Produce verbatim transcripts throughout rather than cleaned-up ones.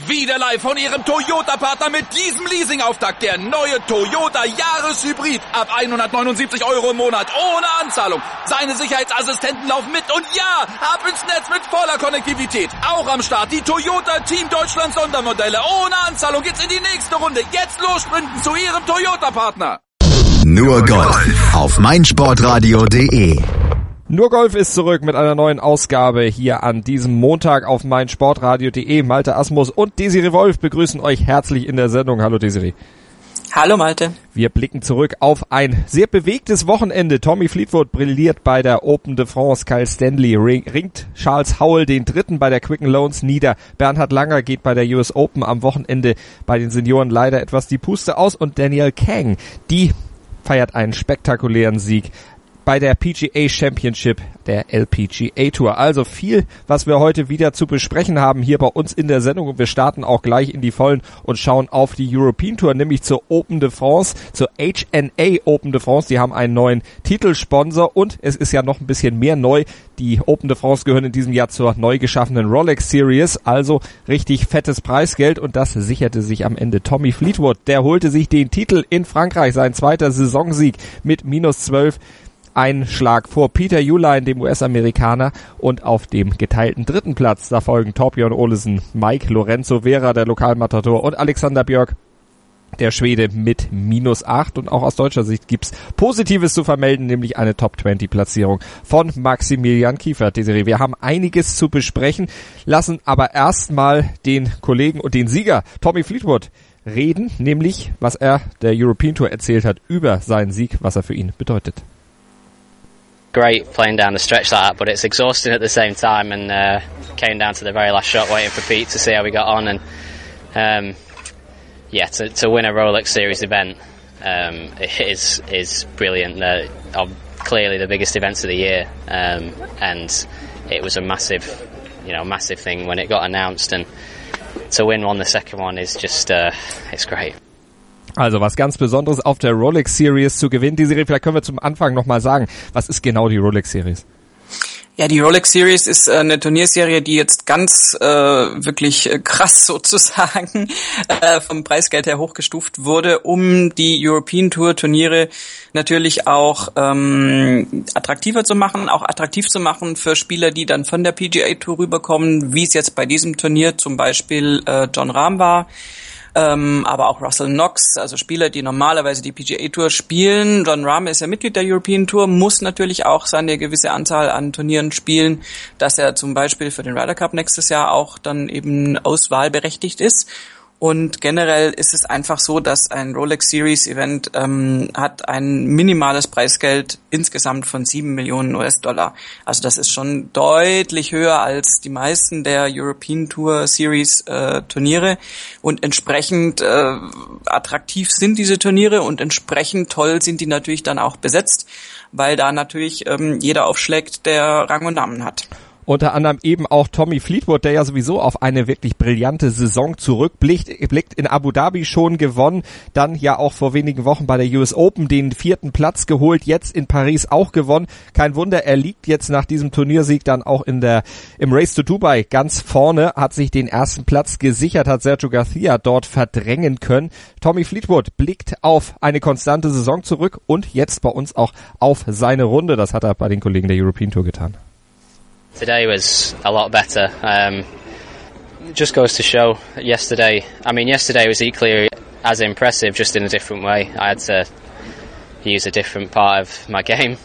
Wieder live von Ihrem Toyota-Partner mit diesem Leasing-Auftakt. Der neue Toyota Jahreshybrid. Ab hundertneunundsiebzig Euro im Monat. Ohne Anzahlung. Seine Sicherheitsassistenten laufen mit. Und ja, ab ins Netz mit voller Konnektivität. Auch am Start die Toyota Team Deutschland Sondermodelle. Ohne Anzahlung geht's in die nächste Runde. Jetzt los sprinten zu Ihrem Toyota-Partner. Nur Golf auf meinsportradio punkt de. Nur Golf ist zurück mit einer neuen Ausgabe hier an diesem Montag auf meinsportradio punkt de. Malte Asmus und Desiree Wolf begrüßen euch herzlich in der Sendung. Hallo Desiree. Hallo Malte. Wir blicken zurück auf ein sehr bewegtes Wochenende. Tommy Fleetwood brilliert bei der Open de France. Kyle Stanley ringt Charles Howell den dritten bei der Quicken Loans nieder. Bernhard Langer geht bei der U S Open am Wochenende bei den Senioren leider etwas die Puste aus. Und Danielle Kang, die feiert einen spektakulären Sieg bei der P G A Championship der L P G A Tour. Also viel, was wir heute wieder zu besprechen haben hier bei uns in der Sendung. Und wir starten auch gleich in die Vollen und schauen auf die European Tour, nämlich zur Open de France, zur H N A Open de France. Die haben einen neuen Titelsponsor und es ist ja noch ein bisschen mehr neu. Die Open de France gehören in diesem Jahr zur neu geschaffenen Rolex Series. Also richtig fettes Preisgeld und das sicherte sich am Ende Tommy Fleetwood. Der holte sich den Titel in Frankreich, sein zweiter Saisonsieg mit minus zwölf. Ein Schlag vor Peter Uihlein, dem U S-Amerikaner, und auf dem geteilten dritten Platz, da folgen Torbjörn Olesen, Mike Lorenzo Vera, der Lokalmatador, und Alexander Björk, der Schwede, mit minus acht. Und auch aus deutscher Sicht gibt's Positives zu vermelden, nämlich eine Top zwanzig Platzierung von Maximilian Kiefer. Desiree, wir haben einiges zu besprechen, lassen aber erstmal den Kollegen und den Sieger Tommy Fleetwood reden, nämlich was er der European Tour erzählt hat über seinen Sieg, was er für ihn bedeutet. Great playing down the stretch like that, but it's exhausting at the same time, and uh, came down to the very last shot waiting for Pete to see how we got on, and um, yeah, to, to win a Rolex Series event um, is is brilliant. Uh, uh, clearly the biggest events of the year, um, and it was a massive, you know, massive thing when it got announced, and to win one, the second one is just, uh, it's great. Also was ganz Besonderes auf der Rolex Series zu gewinnen. Desiree, vielleicht können wir zum Anfang nochmal sagen, was ist genau die Rolex Series? Ja, die Rolex Series ist äh, eine Turnierserie, die jetzt ganz äh, wirklich äh, krass sozusagen äh, vom Preisgeld her hochgestuft wurde, um die European Tour Turniere natürlich auch ähm, attraktiver zu machen, auch attraktiv zu machen für Spieler, die dann von der P G A Tour rüberkommen, wie es jetzt bei diesem Turnier zum Beispiel äh, Jon Rahm war. Ähm, aber auch Russell Knox, also Spieler, die normalerweise die P G A Tour spielen. Jon Rahm ist ja Mitglied der European Tour, muss natürlich auch seine gewisse Anzahl an Turnieren spielen, dass er zum Beispiel für den Ryder Cup nächstes Jahr auch dann eben auswahlberechtigt ist. Und generell ist es einfach so, dass ein Rolex Series Event ähm, hat ein minimales Preisgeld insgesamt von sieben Millionen U S-Dollar. Also das ist schon deutlich höher als die meisten der European Tour Series äh, Turniere. Und entsprechend äh, attraktiv sind diese Turniere und entsprechend toll sind die natürlich dann auch besetzt, weil da natürlich ähm, jeder aufschlägt, der Rang und Namen hat. Unter anderem eben auch Tommy Fleetwood, der ja sowieso auf eine wirklich brillante Saison zurückblickt, blickt in Abu Dhabi schon gewonnen, dann ja auch vor wenigen Wochen bei der U S Open den vierten Platz geholt, jetzt in Paris auch gewonnen. Kein Wunder, er liegt jetzt nach diesem Turniersieg dann auch in der im Race to Dubai ganz vorne, hat sich den ersten Platz gesichert, hat Sergio Garcia dort verdrängen können. Tommy Fleetwood blickt auf eine konstante Saison zurück und jetzt bei uns auch auf seine Runde. Das hat er bei den Kollegen der European Tour getan. Today was a lot better. Um, just goes to show yesterday, I mean yesterday was equally as impressive, just in a different way. I had to use a different part of my game.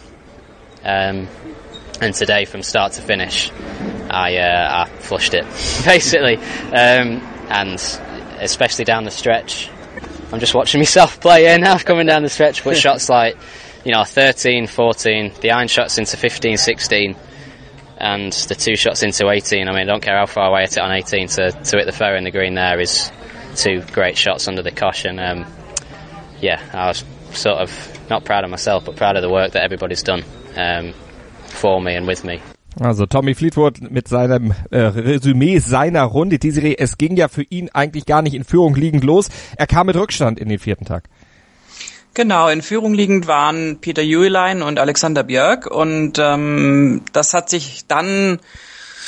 Um, and today from start to finish, I, uh, I flushed it, basically. Um, and especially down the stretch. I'm just watching myself play here now, coming down the stretch, but shots like, you know, thirteen, fourteen, the iron shots into fifteen, sixteen. And the two shots into eighteen, I mean, I don't care how far away I hit it on eighteen, to, to hit the fairway in the green there is two great shots under the cushion. Um, yeah, I was sort of not proud of myself, but proud of the work that everybody's done um, for me and with me. Also Tommy Fleetwood mit seinem äh, Resümee seiner Runde. Desiree, es ging ja für ihn eigentlich gar nicht in Führung liegend los. Er kam mit Rückstand in den vierten Tag. Genau, in Führung liegend waren Peter Uihlein und Alexander Björk und ähm, das hat sich dann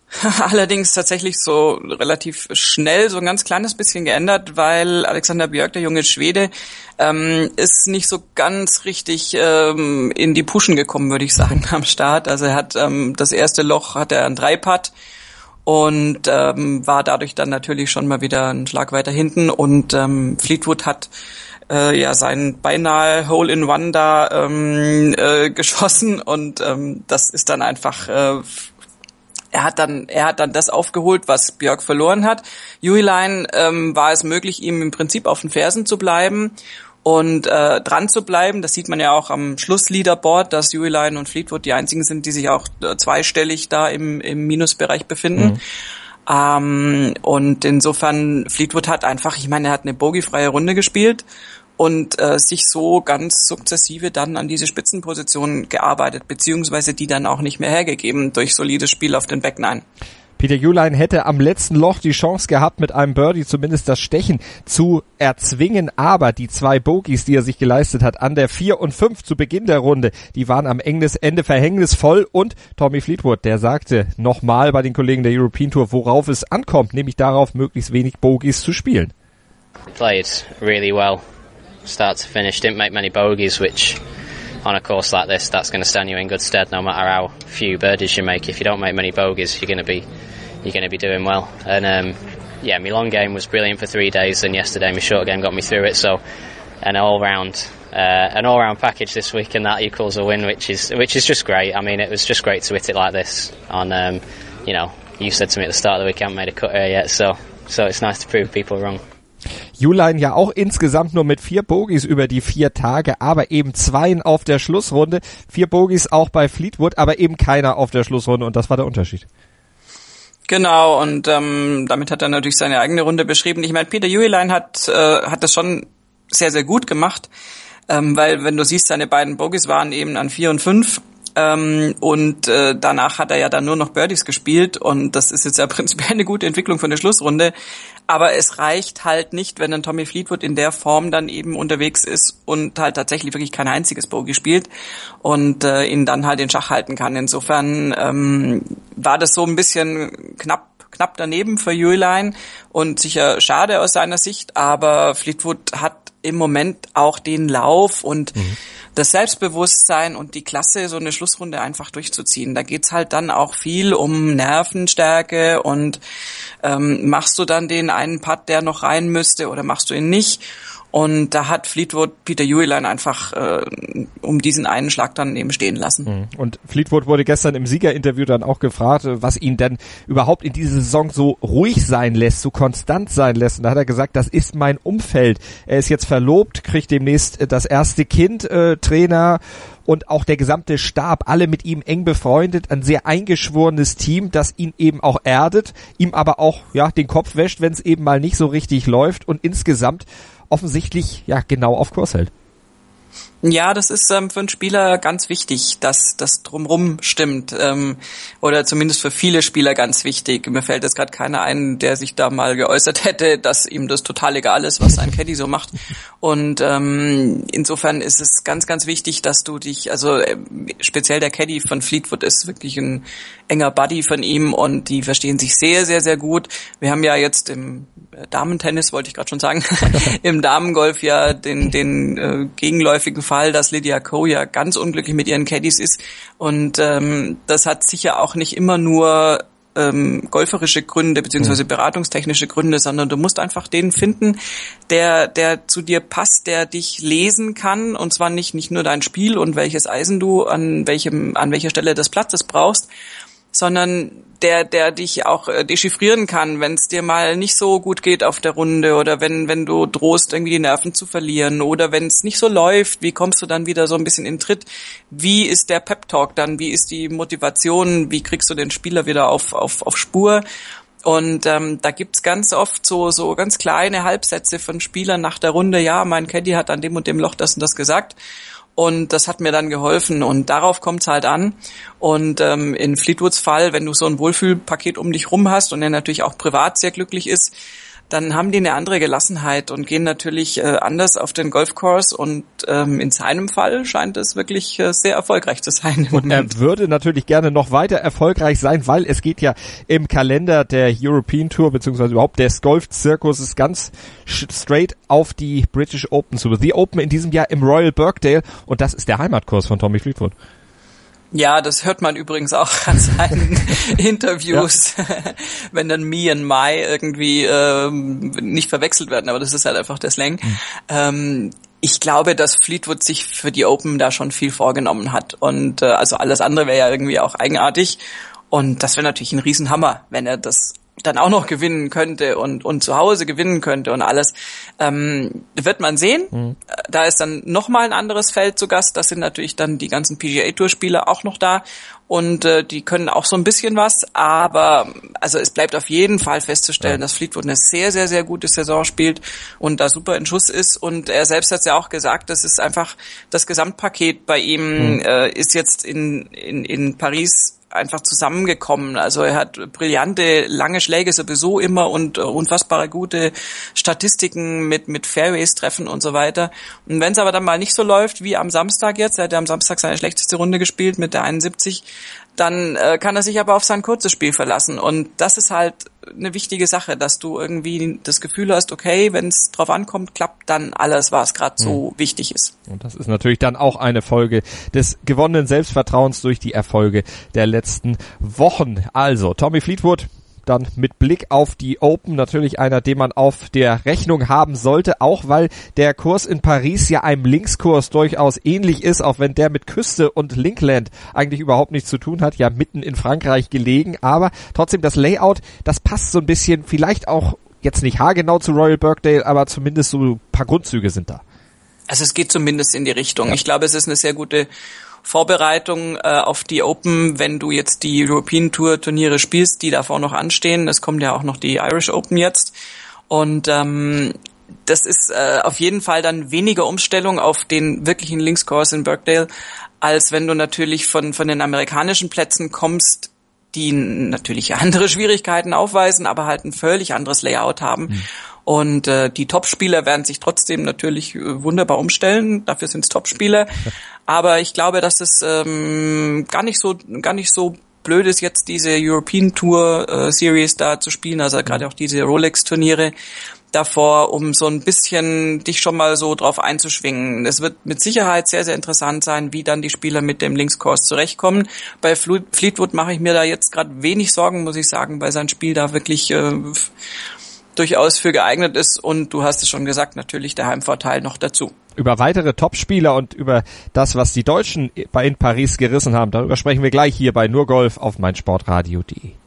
Allerdings tatsächlich so relativ schnell, so ein ganz kleines bisschen geändert, weil Alexander Björk, der junge Schwede, ähm, ist nicht so ganz richtig ähm, in die Puschen gekommen, würde ich sagen, am Start. Also er hat ähm, das erste Loch, hat er ein Dreipad und ähm, war dadurch dann natürlich schon mal wieder einen Schlag weiter hinten und ähm, Fleetwood hat äh, ja seinen beinahe Hole-in-One da ähm, äh, geschossen und ähm, das ist dann einfach äh, Er hat dann, er hat dann das aufgeholt, was Björk verloren hat. Uihlein ähm, war es möglich, ihm im Prinzip auf den Fersen zu bleiben und äh, dran zu bleiben. Das sieht man ja auch am Schlussleaderboard, dass Uihlein und Fleetwood die einzigen sind, die sich auch äh, zweistellig da im, im Minusbereich befinden. Mhm. Ähm, und insofern, Fleetwood hat einfach, ich meine, er hat eine bogiefreie Runde gespielt und äh, sich so ganz sukzessive dann an diese Spitzenposition gearbeitet, beziehungsweise die dann auch nicht mehr hergegeben durch solides Spiel auf den Back Nine. Peter Uihlein hätte am letzten Loch die Chance gehabt, mit einem Birdie zumindest das Stechen zu erzwingen, aber die zwei Bogies, die er sich geleistet hat, an der vier und fünf zu Beginn der Runde, die waren am Ende verhängnisvoll und Tommy Fleetwood, der sagte nochmal bei den Kollegen der European Tour, worauf es ankommt, nämlich darauf, möglichst wenig Bogies zu spielen. Played really well. Start to finish, didn't make many bogeys, which on a course like this, that's going to stand you in good stead no matter how few birdies you make. If you don't make many bogeys, you're going to be you're going to be doing well. And um, yeah, my long game was brilliant for three days, and yesterday my short game got me through it. So an all-round uh, an all-round package this week, and that equals a win, which is which is just great. I mean, it was just great to hit it like this. On um, you know, you said to me at the start of the week, I haven't made a cut here yet, so so it's nice to prove people wrong. Uihlein ja auch insgesamt nur mit vier Bogies über die vier Tage, aber eben zweien auf der Schlussrunde. Vier Bogies auch bei Fleetwood, aber eben keiner auf der Schlussrunde und das war der Unterschied. Genau, und ähm, damit hat er natürlich seine eigene Runde beschrieben. Ich meine, Peter Uihlein hat äh, hat das schon sehr, sehr gut gemacht, ähm, weil wenn du siehst, seine beiden Bogies waren eben an vier und fünf. Ähm, und äh, danach hat er ja dann nur noch Birdies gespielt und das ist jetzt ja prinzipiell eine gute Entwicklung von der Schlussrunde, aber es reicht halt nicht, wenn ein Tommy Fleetwood in der Form dann eben unterwegs ist und halt tatsächlich wirklich kein einziges Bogey spielt und äh, ihn dann halt in Schach halten kann. Insofern ähm, war das so ein bisschen knapp knapp daneben für Uihlein und sicher schade aus seiner Sicht, aber Fleetwood hat im Moment auch den Lauf und mhm. das Selbstbewusstsein und die Klasse, so eine Schlussrunde einfach durchzuziehen. Da geht's halt dann auch viel um Nervenstärke und ähm, machst du dann den einen Putt, der noch rein müsste, oder machst du ihn nicht? Und da hat Fleetwood Peter Uihlein einfach äh, um diesen einen Schlag dann eben stehen lassen. Und Fleetwood wurde gestern im Siegerinterview dann auch gefragt, was ihn denn überhaupt in dieser Saison so ruhig sein lässt, so konstant sein lässt. Und da hat er gesagt, das ist mein Umfeld. Er ist jetzt verlobt, kriegt demnächst das erste Kind, äh, Trainer und auch der gesamte Stab, alle mit ihm eng befreundet, ein sehr eingeschworenes Team, das ihn eben auch erdet, ihm aber auch ja den Kopf wäscht, wenn es eben mal nicht so richtig läuft und insgesamt offensichtlich ja genau auf Kurs hält. Ja, das ist ähm, für einen Spieler ganz wichtig, dass das drumrum stimmt, ähm, oder zumindest für viele Spieler ganz wichtig. Mir fällt jetzt gerade keiner ein, der sich da mal geäußert hätte, dass ihm das total egal ist, was sein Caddy so macht. Und ähm, insofern ist es ganz, ganz wichtig, dass du dich, also äh, speziell der Caddy von Fleetwood ist wirklich ein enger Buddy von ihm und die verstehen sich sehr, sehr, sehr gut. Wir haben ja jetzt im Damentennis, wollte ich gerade schon sagen, im Damengolf ja den, den äh, gegenläufigen Fall, dass Lydia Ko ja ganz unglücklich mit ihren Caddies ist und ähm, das hat sicher auch nicht immer nur ähm, golferische Gründe beziehungsweise beratungstechnische Gründe, sondern du musst einfach den finden, der der zu dir passt, der dich lesen kann und zwar nicht nicht nur dein Spiel und welches Eisen du an welchem an welcher Stelle des Platzes brauchst, sondern der der dich auch äh, dechiffrieren kann, wenn es dir mal nicht so gut geht auf der Runde oder wenn wenn du drohst, irgendwie die Nerven zu verlieren oder wenn es nicht so läuft, wie kommst du dann wieder so ein bisschen in Tritt? Wie ist der Pep-Talk dann? Wie ist die Motivation? Wie kriegst du den Spieler wieder auf auf auf Spur? Und ähm, da gibt's ganz oft so so ganz kleine Halbsätze von Spielern nach der Runde, ja, mein Caddy hat an dem und dem Loch das und das gesagt. Und das hat mir dann geholfen und darauf kommt's halt an. Und ähm, in Fleetwoods Fall, wenn du so ein Wohlfühlpaket um dich rum hast und er natürlich auch privat sehr glücklich ist, dann haben die eine andere Gelassenheit und gehen natürlich äh, anders auf den Golfkurs und ähm, in seinem Fall scheint es wirklich äh, sehr erfolgreich zu sein im Und Moment. er würde natürlich gerne noch weiter erfolgreich sein, weil es geht ja im Kalender der European Tour beziehungsweise überhaupt des Golfzirkuses ganz straight auf die British Open zu. The Open in diesem Jahr im Royal Birkdale und das ist der Heimatkurs von Tommy Fleetwood. Ja, das hört man übrigens auch an seinen Interviews, ja. Wenn dann Me und My irgendwie ähm, nicht verwechselt werden, aber das ist halt einfach der Slang. Mhm. Ähm, ich glaube, dass Fleetwood sich für die Open da schon viel vorgenommen hat und äh, also alles andere wäre ja irgendwie auch eigenartig und das wäre natürlich ein Riesenhammer, wenn er das dann auch noch gewinnen könnte und und zu Hause gewinnen könnte und alles, ähm, wird man sehen. Mhm. Da ist dann nochmal ein anderes Feld zu Gast. Das sind natürlich dann die ganzen P G A-Tour-Spieler auch noch da und äh, die können auch so ein bisschen was, aber also es bleibt auf jeden Fall festzustellen, ja. dass Fleetwood eine sehr, sehr, sehr gute Saison spielt und da super in Schuss ist und er selbst hat ja auch gesagt, das ist einfach das Gesamtpaket bei ihm mhm. äh, ist jetzt in in in Paris einfach zusammengekommen. Also er hat brillante, lange Schläge sowieso immer und uh, unfassbare gute Statistiken mit mit Fairways treffen und so weiter. Und wenn es aber dann mal nicht so läuft wie am Samstag jetzt, er hat ja am Samstag seine schlechteste Runde gespielt mit der einundsiebzig, dann äh, kann er sich aber auf sein kurzes Spiel verlassen. Und das ist halt eine wichtige Sache, dass du irgendwie das Gefühl hast, okay, wenn es drauf ankommt, klappt dann alles, was gerade so mhm. wichtig ist. Und das ist natürlich dann auch eine Folge des gewonnenen Selbstvertrauens durch die Erfolge der letzten Wochen. Also, Tommy Fleetwood, dann mit Blick auf die Open natürlich einer, den man auf der Rechnung haben sollte, auch weil der Kurs in Paris ja einem Linkskurs durchaus ähnlich ist, auch wenn der mit Küste und Linkland eigentlich überhaupt nichts zu tun hat, ja mitten in Frankreich gelegen, aber trotzdem das Layout, das passt so ein bisschen, vielleicht auch jetzt nicht haargenau zu Royal Birkdale, aber zumindest so ein paar Grundzüge sind da. Also es geht zumindest in die Richtung. Ja. Ich glaube, es ist eine sehr gute Vorbereitung äh, auf die Open, wenn du jetzt die European Tour Turniere spielst, die davor noch anstehen. Es kommt ja auch noch die Irish Open jetzt. Und ähm, das ist äh, auf jeden Fall dann weniger Umstellung auf den wirklichen Linkskurs in Birkdale, als wenn du natürlich von von den amerikanischen Plätzen kommst, die natürlich andere Schwierigkeiten aufweisen, aber halt ein völlig anderes Layout haben. Mhm. Und äh, die Topspieler werden sich trotzdem natürlich äh, wunderbar umstellen. Dafür sind es Topspieler. Aber ich glaube, dass es ähm, gar nicht so gar nicht so blöd ist, jetzt diese European Tour äh, Series da zu spielen. Also gerade auch diese Rolex-Turniere davor, um so ein bisschen dich schon mal so drauf einzuschwingen. Es wird mit Sicherheit sehr, sehr interessant sein, wie dann die Spieler mit dem Linkskurs zurechtkommen. Bei Fleetwood mache ich mir da jetzt gerade wenig Sorgen, muss ich sagen, weil sein Spiel da wirklich äh, durchaus für geeignet ist und du hast es schon gesagt, natürlich der Heimvorteil noch dazu. Über weitere Topspieler und über das, was die Deutschen bei in Paris gerissen haben, darüber sprechen wir gleich hier bei Nur Golf auf meinsportradio punkt de.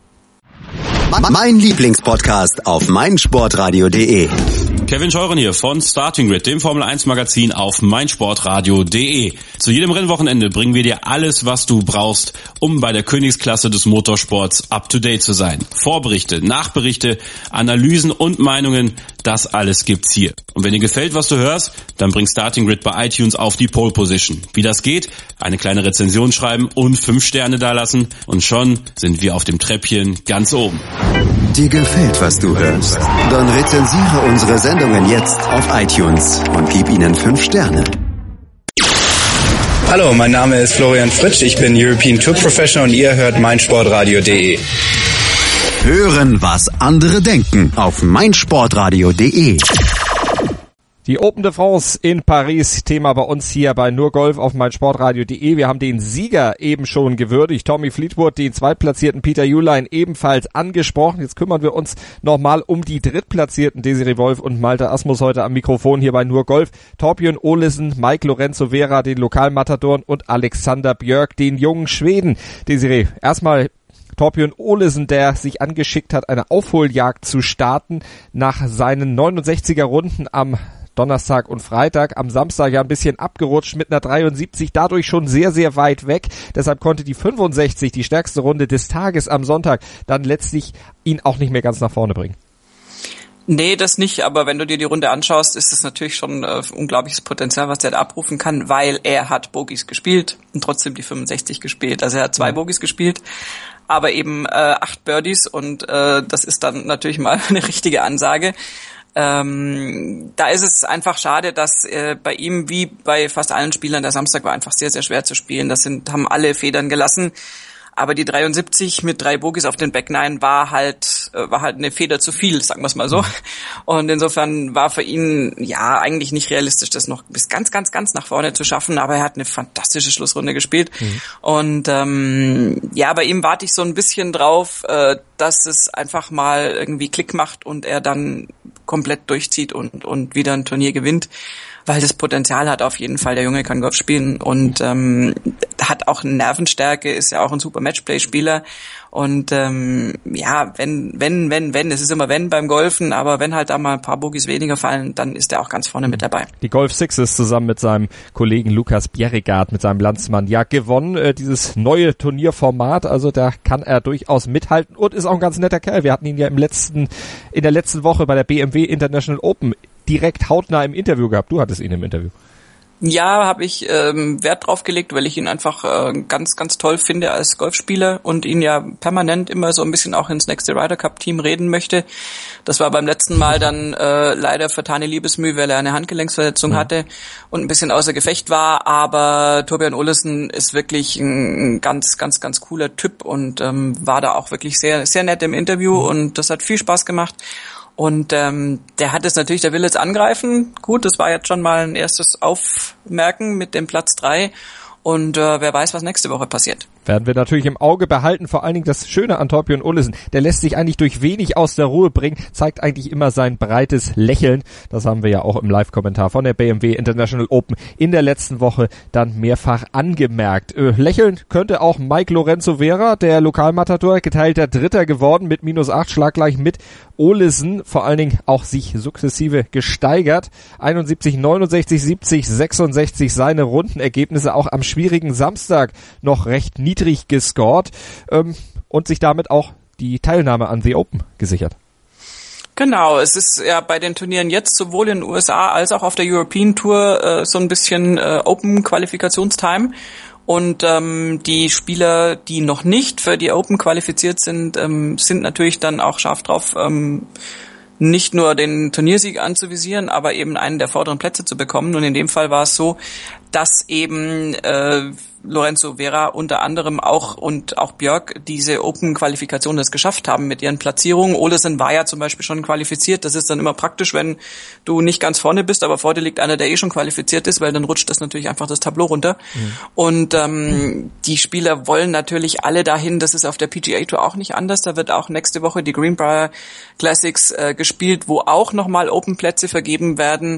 Mein Lieblingspodcast auf meinsportradio punkt de. Kevin Scheuren hier von Starting Grid, dem Formel eins Magazin auf meinsportradio punkt de. Zu jedem Rennwochenende bringen wir dir alles, was du brauchst, um bei der Königsklasse des Motorsports up to date zu sein. Vorberichte, Nachberichte, Analysen und Meinungen, das alles gibt's hier. Und wenn dir gefällt, was du hörst, dann bring Starting Grid bei iTunes auf die Pole Position. Wie das geht? Eine kleine Rezension schreiben und fünf Sterne dalassen und schon sind wir auf dem Treppchen ganz oben. Dir gefällt, was du hörst? Dann rezensiere unsere Sendungen jetzt auf iTunes und gib ihnen fünf Sterne. Hallo, mein Name ist Florian Fritsch, ich bin European Tour Professional und ihr hört meinsportradio punkt de. Hören, was andere denken auf meinsportradio punkt de. Die Open de France in Paris, Thema bei uns hier bei Nur Golf auf meinsportradio punkt de. Wir haben den Sieger eben schon gewürdigt, Tommy Fleetwood, den zweitplatzierten Peter Uihlein ebenfalls angesprochen. Jetzt kümmern wir uns nochmal um die drittplatzierten Desiree Wolf und Malte Asmus heute am Mikrofon hier bei Nur Golf. Thorbjörn Olesen, Mike Lorenzo Vera, den Lokalmatadoren und Alexander Björk, den jungen Schweden. Desiree, erstmal Thorbjörn Olesen, der sich angeschickt hat, eine Aufholjagd zu starten nach seinen neunundsechziger Runden am Donnerstag und Freitag, am Samstag ja ein bisschen abgerutscht mit einer dreiundsiebzig, dadurch schon sehr, sehr weit weg. Deshalb konnte die fünfundsechzig, die stärkste Runde des Tages am Sonntag, dann letztlich ihn auch nicht mehr ganz nach vorne bringen. Nee, das nicht, aber wenn du dir die Runde anschaust, ist das natürlich schon äh, unglaubliches Potenzial, was der da abrufen kann, weil er hat Bogies gespielt und trotzdem die fünfundsechzig gespielt. Also er hat zwei Bogies gespielt, aber eben äh, acht Birdies und äh, das ist dann natürlich mal eine richtige Ansage. Ähm, da ist es einfach schade, dass äh, bei ihm wie bei fast allen Spielern der Samstag war einfach sehr, sehr schwer zu spielen. Das sind, haben alle Federn gelassen. Aber die dreiundsiebzig mit drei Bogies auf den Back Nine war halt, äh, war halt eine Feder zu viel, sagen wir es mal so. Und insofern war für ihn, ja, eigentlich nicht realistisch, das noch bis ganz, ganz, ganz nach vorne zu schaffen. Aber er hat eine fantastische Schlussrunde gespielt. Mhm. Und, ähm, ja, bei ihm warte ich so ein bisschen drauf, äh, dass es einfach mal irgendwie Klick macht und er dann komplett durchzieht und, und wieder ein Turnier gewinnt. Weil das Potenzial hat auf jeden Fall, der Junge kann Golf spielen und ähm, hat auch Nervenstärke, ist ja auch ein super Matchplay-Spieler und ähm, ja, wenn, wenn, wenn, wenn, es ist immer wenn beim Golfen, aber wenn halt da mal ein paar Bogies weniger fallen, dann ist er auch ganz vorne mit dabei. Die Golf Sixes zusammen mit seinem Kollegen Lukas Bjerregaard, mit seinem Landsmann, ja gewonnen, äh, dieses neue Turnierformat, also da kann er durchaus mithalten und ist auch ein ganz netter Kerl. Wir hatten ihn ja im letzten, in der letzten Woche bei der B M W International Open direkt hautnah im Interview gehabt. Du hattest ihn im Interview. Ja, habe ich ähm, Wert drauf gelegt, weil ich ihn einfach äh, ganz, ganz toll finde als Golfspieler und ihn ja permanent immer so ein bisschen auch ins nächste Ryder Cup Team reden möchte. Das war beim letzten Mal dann äh, leider vertane Liebesmüh, weil er eine Handgelenksverletzung mhm. hatte und ein bisschen außer Gefecht war. Aber Thorbjørn Olesen ist wirklich ein ganz, ganz, ganz cooler Typ und ähm, war da auch wirklich sehr, sehr nett im Interview mhm. und das hat viel Spaß gemacht. Und ähm, der hat es natürlich, der will jetzt angreifen. Gut, das war jetzt schon mal ein erstes Aufmerken mit dem Platz drei. Und äh, wer weiß, was nächste Woche passiert. Werden wir natürlich im Auge behalten. Vor allen Dingen das Schöne an Thorbjørn Olesen, der lässt sich eigentlich durch wenig aus der Ruhe bringen, zeigt eigentlich immer sein breites Lächeln. Das haben wir ja auch im Live-Kommentar von der B M W International Open in der letzten Woche dann mehrfach angemerkt. Äh, lächeln könnte auch Mike Lorenzo Vera, der Lokalmatador, geteilter Dritter geworden mit minus acht, schlaggleich mit Olesen, vor allen Dingen auch sich sukzessive gesteigert. einundsiebzig, neunundsechzig, siebzig, sechsundsechzig seine Rundenergebnisse auch am schwierigen Samstag noch recht niedrig gescored ähm, und sich damit auch die Teilnahme an The Open gesichert. Genau, es ist ja bei den Turnieren jetzt sowohl in den U S A als auch auf der European Tour äh, so ein bisschen äh, Open-Qualifikationstime. Und ähm, die Spieler, die noch nicht für die Open qualifiziert sind, ähm, sind natürlich dann auch scharf drauf, ähm, nicht nur den Turniersieg anzuvisieren, aber eben einen der vorderen Plätze zu bekommen. Und in dem Fall war es so, dass eben äh, Lorenzo Vera unter anderem auch und auch Björk diese Open-Qualifikation das geschafft haben mit ihren Platzierungen. Olesen war ja zum Beispiel schon qualifiziert. Das ist dann immer praktisch, wenn du nicht ganz vorne bist, aber vor dir liegt einer, der eh schon qualifiziert ist, weil dann rutscht das natürlich einfach das Tableau runter. Mhm. Und ähm, die Spieler wollen natürlich alle dahin. Das ist auf der P G A Tour auch nicht anders. Da wird auch nächste Woche die Greenbrier Classics äh, gespielt, wo auch nochmal Open-Plätze vergeben werden.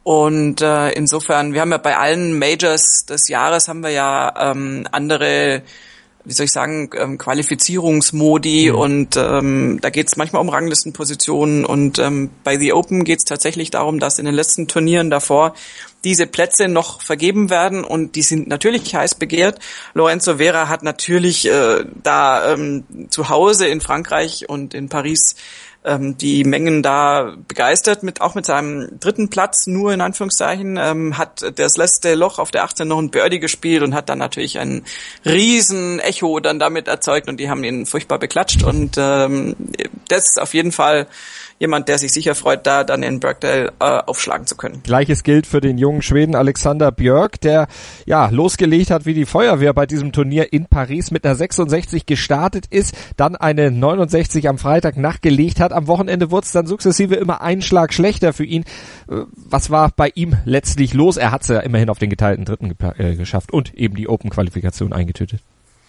Und äh, insofern, wir haben ja bei allen Majors des Jahres haben wir ja ähm, andere, wie soll ich sagen, ähm, Qualifizierungsmodi mhm. und ähm, da geht es manchmal um Ranglistenpositionen und ähm, bei The Open geht es tatsächlich darum, dass in den letzten Turnieren davor diese Plätze noch vergeben werden und die sind natürlich heiß begehrt. Lorenzo Vera hat natürlich äh, da ähm, zu Hause in Frankreich und in Paris die Mengen da begeistert, mit auch mit seinem dritten Platz, nur in Anführungszeichen, ähm, hat das letzte Loch auf der achtzehn noch ein Birdie gespielt und hat dann natürlich ein riesen Echo dann damit erzeugt und die haben ihn furchtbar beklatscht und ähm, das ist auf jeden Fall jemand, der sich sicher freut, da dann in Birkdale äh, aufschlagen zu können. Gleiches gilt für den jungen Schweden Alexander Björk, der ja losgelegt hat wie die Feuerwehr bei diesem Turnier in Paris mit einer sechsundsechzig gestartet ist, dann eine neunundsechzig am Freitag nachgelegt hat. Am Wochenende wurde es dann sukzessive immer einen Schlag schlechter für ihn. Was war bei ihm letztlich los? Er hat es ja immerhin auf den geteilten Dritten ge- äh, geschafft und eben die Open-Qualifikation eingetütet.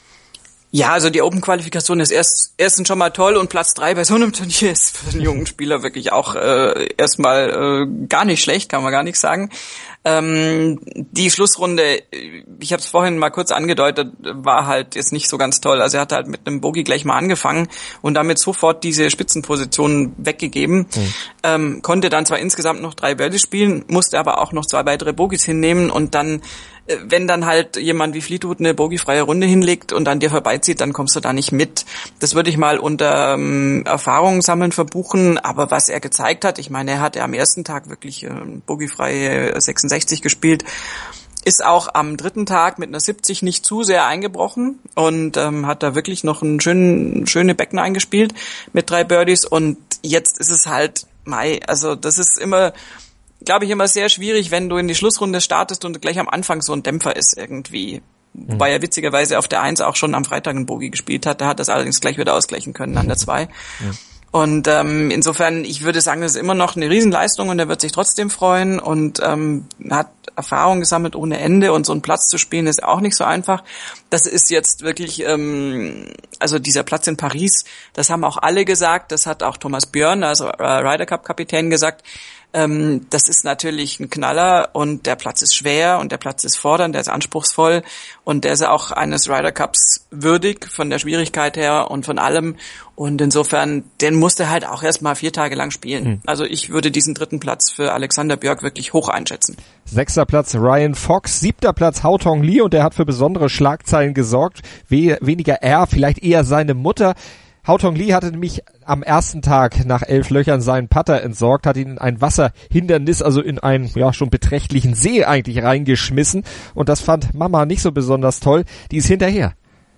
Ja, also die Open-Qualifikation ist erst erstens schon mal toll und Platz drei bei so einem Turnier ist für einen jungen Spieler wirklich auch äh, erstmal äh, gar nicht schlecht, kann man gar nichts sagen. Ähm, die Schlussrunde, ich habe es vorhin mal kurz angedeutet, war halt jetzt nicht so ganz toll. Also er hat halt mit einem Bogey gleich mal angefangen und damit sofort diese Spitzenposition weggegeben. Mhm. Ähm, konnte dann zwar insgesamt noch drei Birdies spielen, musste aber auch noch zwei weitere Bogies hinnehmen und dann wenn dann halt jemand wie Fleetwood eine bogiefreie Runde hinlegt und an dir vorbeizieht, dann kommst du da nicht mit. Das würde ich mal unter ähm, Erfahrungen sammeln verbuchen, aber was er gezeigt hat, ich meine, er hatte am ersten Tag wirklich äh, bogiefreie sechsundsechzig gespielt ist auch am dritten Tag mit einer siebzig nicht zu sehr eingebrochen und ähm, hat da wirklich noch einen schönen, schöne Becken eingespielt mit drei Birdies. Und jetzt ist es halt Mai. Also das ist immer, glaube ich, immer sehr schwierig, wenn du in die Schlussrunde startest und gleich am Anfang so ein Dämpfer ist irgendwie. Mhm. Wobei er witzigerweise auf der Eins auch schon am Freitag einen Bogey gespielt hat. Da hat das allerdings gleich wieder ausgleichen können an der Zwei. Mhm. Und ähm, insofern, ich würde sagen, das ist immer noch eine Riesenleistung und er wird sich trotzdem freuen und ähm, hat Erfahrung gesammelt ohne Ende und so einen Platz zu spielen ist auch nicht so einfach. Das ist jetzt wirklich, ähm, also dieser Platz in Paris, das haben auch alle gesagt, das hat auch Thomas Björn, also äh, Ryder Cup Kapitän, gesagt. Ähm, das ist natürlich ein Knaller und der Platz ist schwer und der Platz ist fordernd, der ist anspruchsvoll und der ist auch eines Ryder Cups würdig von der Schwierigkeit her und von allem und insofern, den musste er halt auch erstmal vier Tage lang spielen. Hm. Also ich würde diesen dritten Platz für Alexander Björk wirklich hoch einschätzen. Sechster Platz Ryan Fox, siebter Platz Haotong Li und der hat für besondere Schlagzeilen gesorgt. We- weniger er, vielleicht eher seine Mutter. Haotong Li hatte nämlich am ersten Tag nach elf Löchern seinen Putter entsorgt, hat ihn in ein Wasserhindernis, also in einen ja schon beträchtlichen See eigentlich reingeschmissen und das fand Mama nicht so besonders toll, die ist hinterher.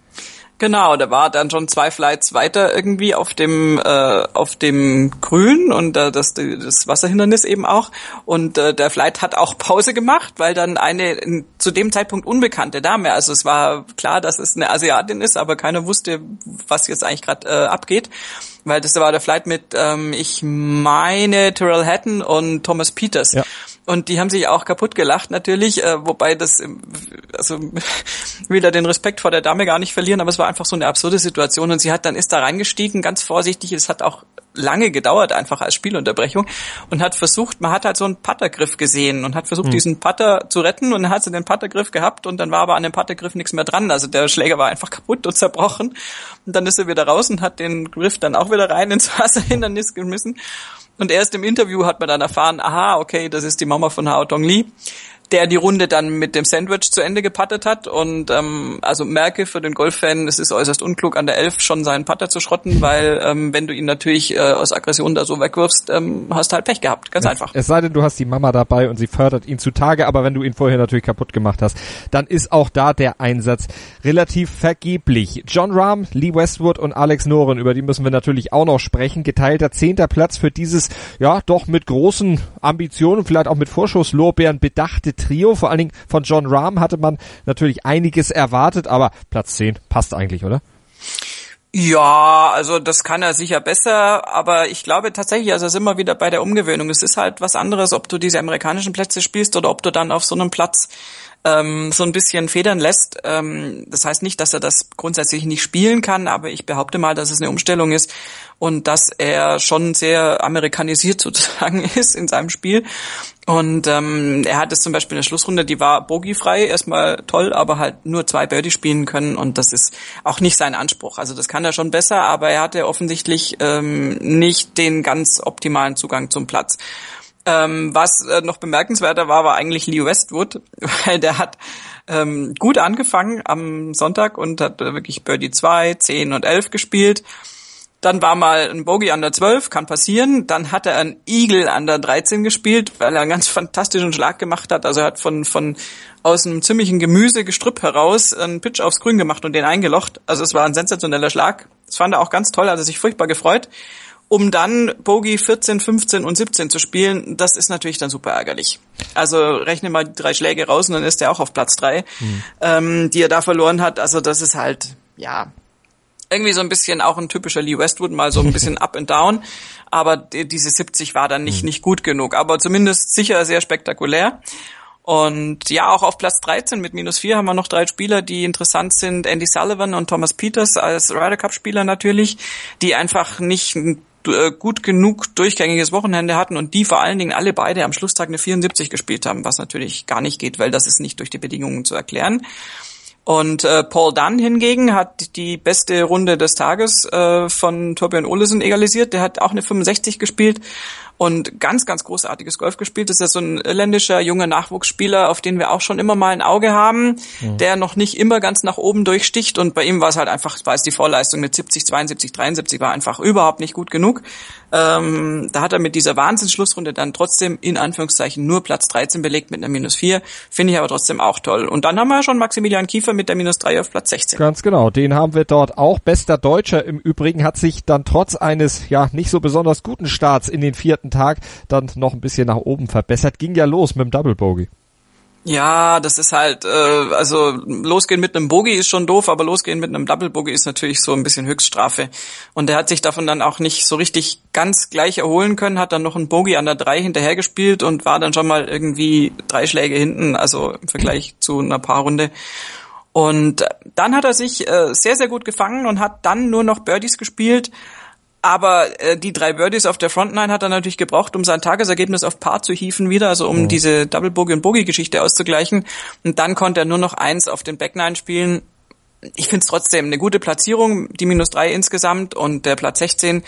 Genau, der war dann schon zwei Flights weiter irgendwie auf dem äh, auf dem Grün und äh, das das Wasserhindernis eben auch und äh, der Flight hat auch Pause gemacht, weil dann eine in, zu dem Zeitpunkt unbekannte Dame, also es war klar, dass es eine Asiatin ist, aber keiner wusste, was jetzt eigentlich gerade äh, abgeht, weil das war der Flight mit ähm, ich meine Tyrrell Hatton und Thomas Pieters. Ja. Und die haben sich auch kaputt gelacht natürlich, äh, wobei das, also will er den Respekt vor der Dame gar nicht verlieren, aber es war einfach so eine absurde Situation und sie hat dann ist da reingestiegen, ganz vorsichtig, es hat auch lange gedauert einfach als Spielunterbrechung und hat versucht, man hat halt so einen Puttergriff gesehen und hat versucht, mhm. diesen Putter zu retten und dann hat sie den Puttergriff gehabt und dann war aber an dem Puttergriff nichts mehr dran, also der Schläger war einfach kaputt und zerbrochen und dann ist er wieder raus und hat den Griff dann auch wieder rein ins Wasserhindernis geschmissen. Und erst im Interview hat man dann erfahren, aha, okay, das ist die Mama von Haotong Li, der die Runde dann mit dem Sandwich zu Ende geputtet hat. Und ähm, also merke für den Golffan, es ist äußerst unklug, an der Elf schon seinen Putter zu schrotten, weil ähm, wenn du ihn natürlich äh, aus Aggression da so wegwirfst, ähm, hast du halt Pech gehabt. Ganz es, einfach. Es sei denn, du hast die Mama dabei und sie fördert ihn zutage, aber wenn du ihn vorher natürlich kaputt gemacht hast, dann ist auch da der Einsatz relativ vergeblich. Jon Rahm, Lee Westwood und Alex Noren, über die müssen wir natürlich auch noch sprechen. Geteilter zehnter Platz für dieses, ja, doch mit großen Ambitionen, vielleicht auch mit Vorschusslorbeeren bedachte Trio, vor allen Dingen von Jon Rahm hatte man natürlich einiges erwartet, aber Platz zehn passt eigentlich, oder? Ja, also das kann er sicher besser, aber ich glaube tatsächlich, also sind wir wieder bei der Umgewöhnung. Es ist halt was anderes, ob du diese amerikanischen Plätze spielst oder ob du dann auf so einem Platz ähm, so ein bisschen federn lässt. Ähm, das heißt nicht, dass er das grundsätzlich nicht spielen kann, aber ich behaupte mal, dass es eine Umstellung ist und dass er schon sehr amerikanisiert sozusagen ist in seinem Spiel. Und ähm, er hat es zum Beispiel in der Schlussrunde, die war bogiefrei, erstmal toll, aber halt nur zwei Birdie spielen können und das ist auch nicht sein Anspruch. Also das kann er schon besser, aber er hatte offensichtlich ähm, nicht den ganz optimalen Zugang zum Platz. Ähm, was äh, noch bemerkenswerter war, war eigentlich Lee Westwood, weil der hat ähm, gut angefangen am Sonntag und hat äh, wirklich Birdie zwei, zehn und elf gespielt. Dann war mal ein Bogey an der zwölf, kann passieren. Dann hat er einen Eagle an der dreizehn gespielt, weil er einen ganz fantastischen Schlag gemacht hat. Also er hat von von aus einem ziemlichen Gemüsegestrüpp heraus einen Pitch aufs Grün gemacht und den eingelocht. Also es war ein sensationeller Schlag. Das fand er auch ganz toll, hat er sich furchtbar gefreut. Um dann Bogey vierzehn, fünfzehn und siebzehn zu spielen, das ist natürlich dann super ärgerlich. Also rechne mal die drei Schläge raus und dann ist er auch auf Platz drei, mhm. ähm, die er da verloren hat. Also das ist halt, ja, irgendwie so ein bisschen auch ein typischer Lee Westwood, mal so ein bisschen up and down. Aber die, diese siebzig war dann nicht, mhm. nicht gut genug. Aber zumindest sicher sehr spektakulär. Und ja, auch auf Platz dreizehn mit minus vier haben wir noch drei Spieler, die interessant sind. Andy Sullivan und Thomas Pieters als Ryder Cup Spieler natürlich, die einfach nicht gut genug durchgängiges Wochenende hatten und die vor allen Dingen alle beide am Schlusstag eine vierundsiebzig gespielt haben, was natürlich gar nicht geht, weil das ist nicht durch die Bedingungen zu erklären. Und äh, Paul Dunn hingegen hat die beste Runde des Tages äh, von Thorbjørn Olesen egalisiert. Der hat auch eine fünfundsechzig gespielt und ganz, ganz großartiges Golf gespielt. Das ist ja so ein irländischer junger Nachwuchsspieler, auf den wir auch schon immer mal ein Auge haben, mhm. der noch nicht immer ganz nach oben durchsticht, und bei ihm war es halt einfach, war es die Vorleistung mit siebzig, zweiundsiebzig, dreiundsiebzig war einfach überhaupt nicht gut genug. Ähm, da hat er mit dieser Wahnsinnsschlussrunde dann trotzdem in Anführungszeichen nur Platz dreizehn belegt mit einer minus vier, finde ich aber trotzdem auch toll. Und dann haben wir schon Maximilian Kiefer mit der minus drei auf Platz sechzehn. Ganz genau, den haben wir dort auch. Bester Deutscher im Übrigen, hat sich dann trotz eines ja nicht so besonders guten Starts in den vierten Tag dann noch ein bisschen nach oben verbessert. Ging ja los mit dem Double Bogey. Ja, das ist halt, äh, also losgehen mit einem Bogey ist schon doof, aber losgehen mit einem Double Bogey ist natürlich so ein bisschen Höchststrafe. Und er hat sich davon dann auch nicht so richtig ganz gleich erholen können, hat dann noch einen Bogey an der drei hinterhergespielt und war dann schon mal irgendwie drei Schläge hinten, also im Vergleich zu einer Paarrunde. Und dann hat er sich äh, sehr, sehr gut gefangen und hat dann nur noch Birdies gespielt. Aber äh, die drei Birdies auf der Frontline hat er natürlich gebraucht, um sein Tagesergebnis auf Par zu hieven wieder, also um oh. diese Double Bogey und Bogey Geschichte auszugleichen. Und dann konnte er nur noch eins auf den Backnine spielen. Ich finde es trotzdem eine gute Platzierung, die minus drei insgesamt und der Platz sechzehn.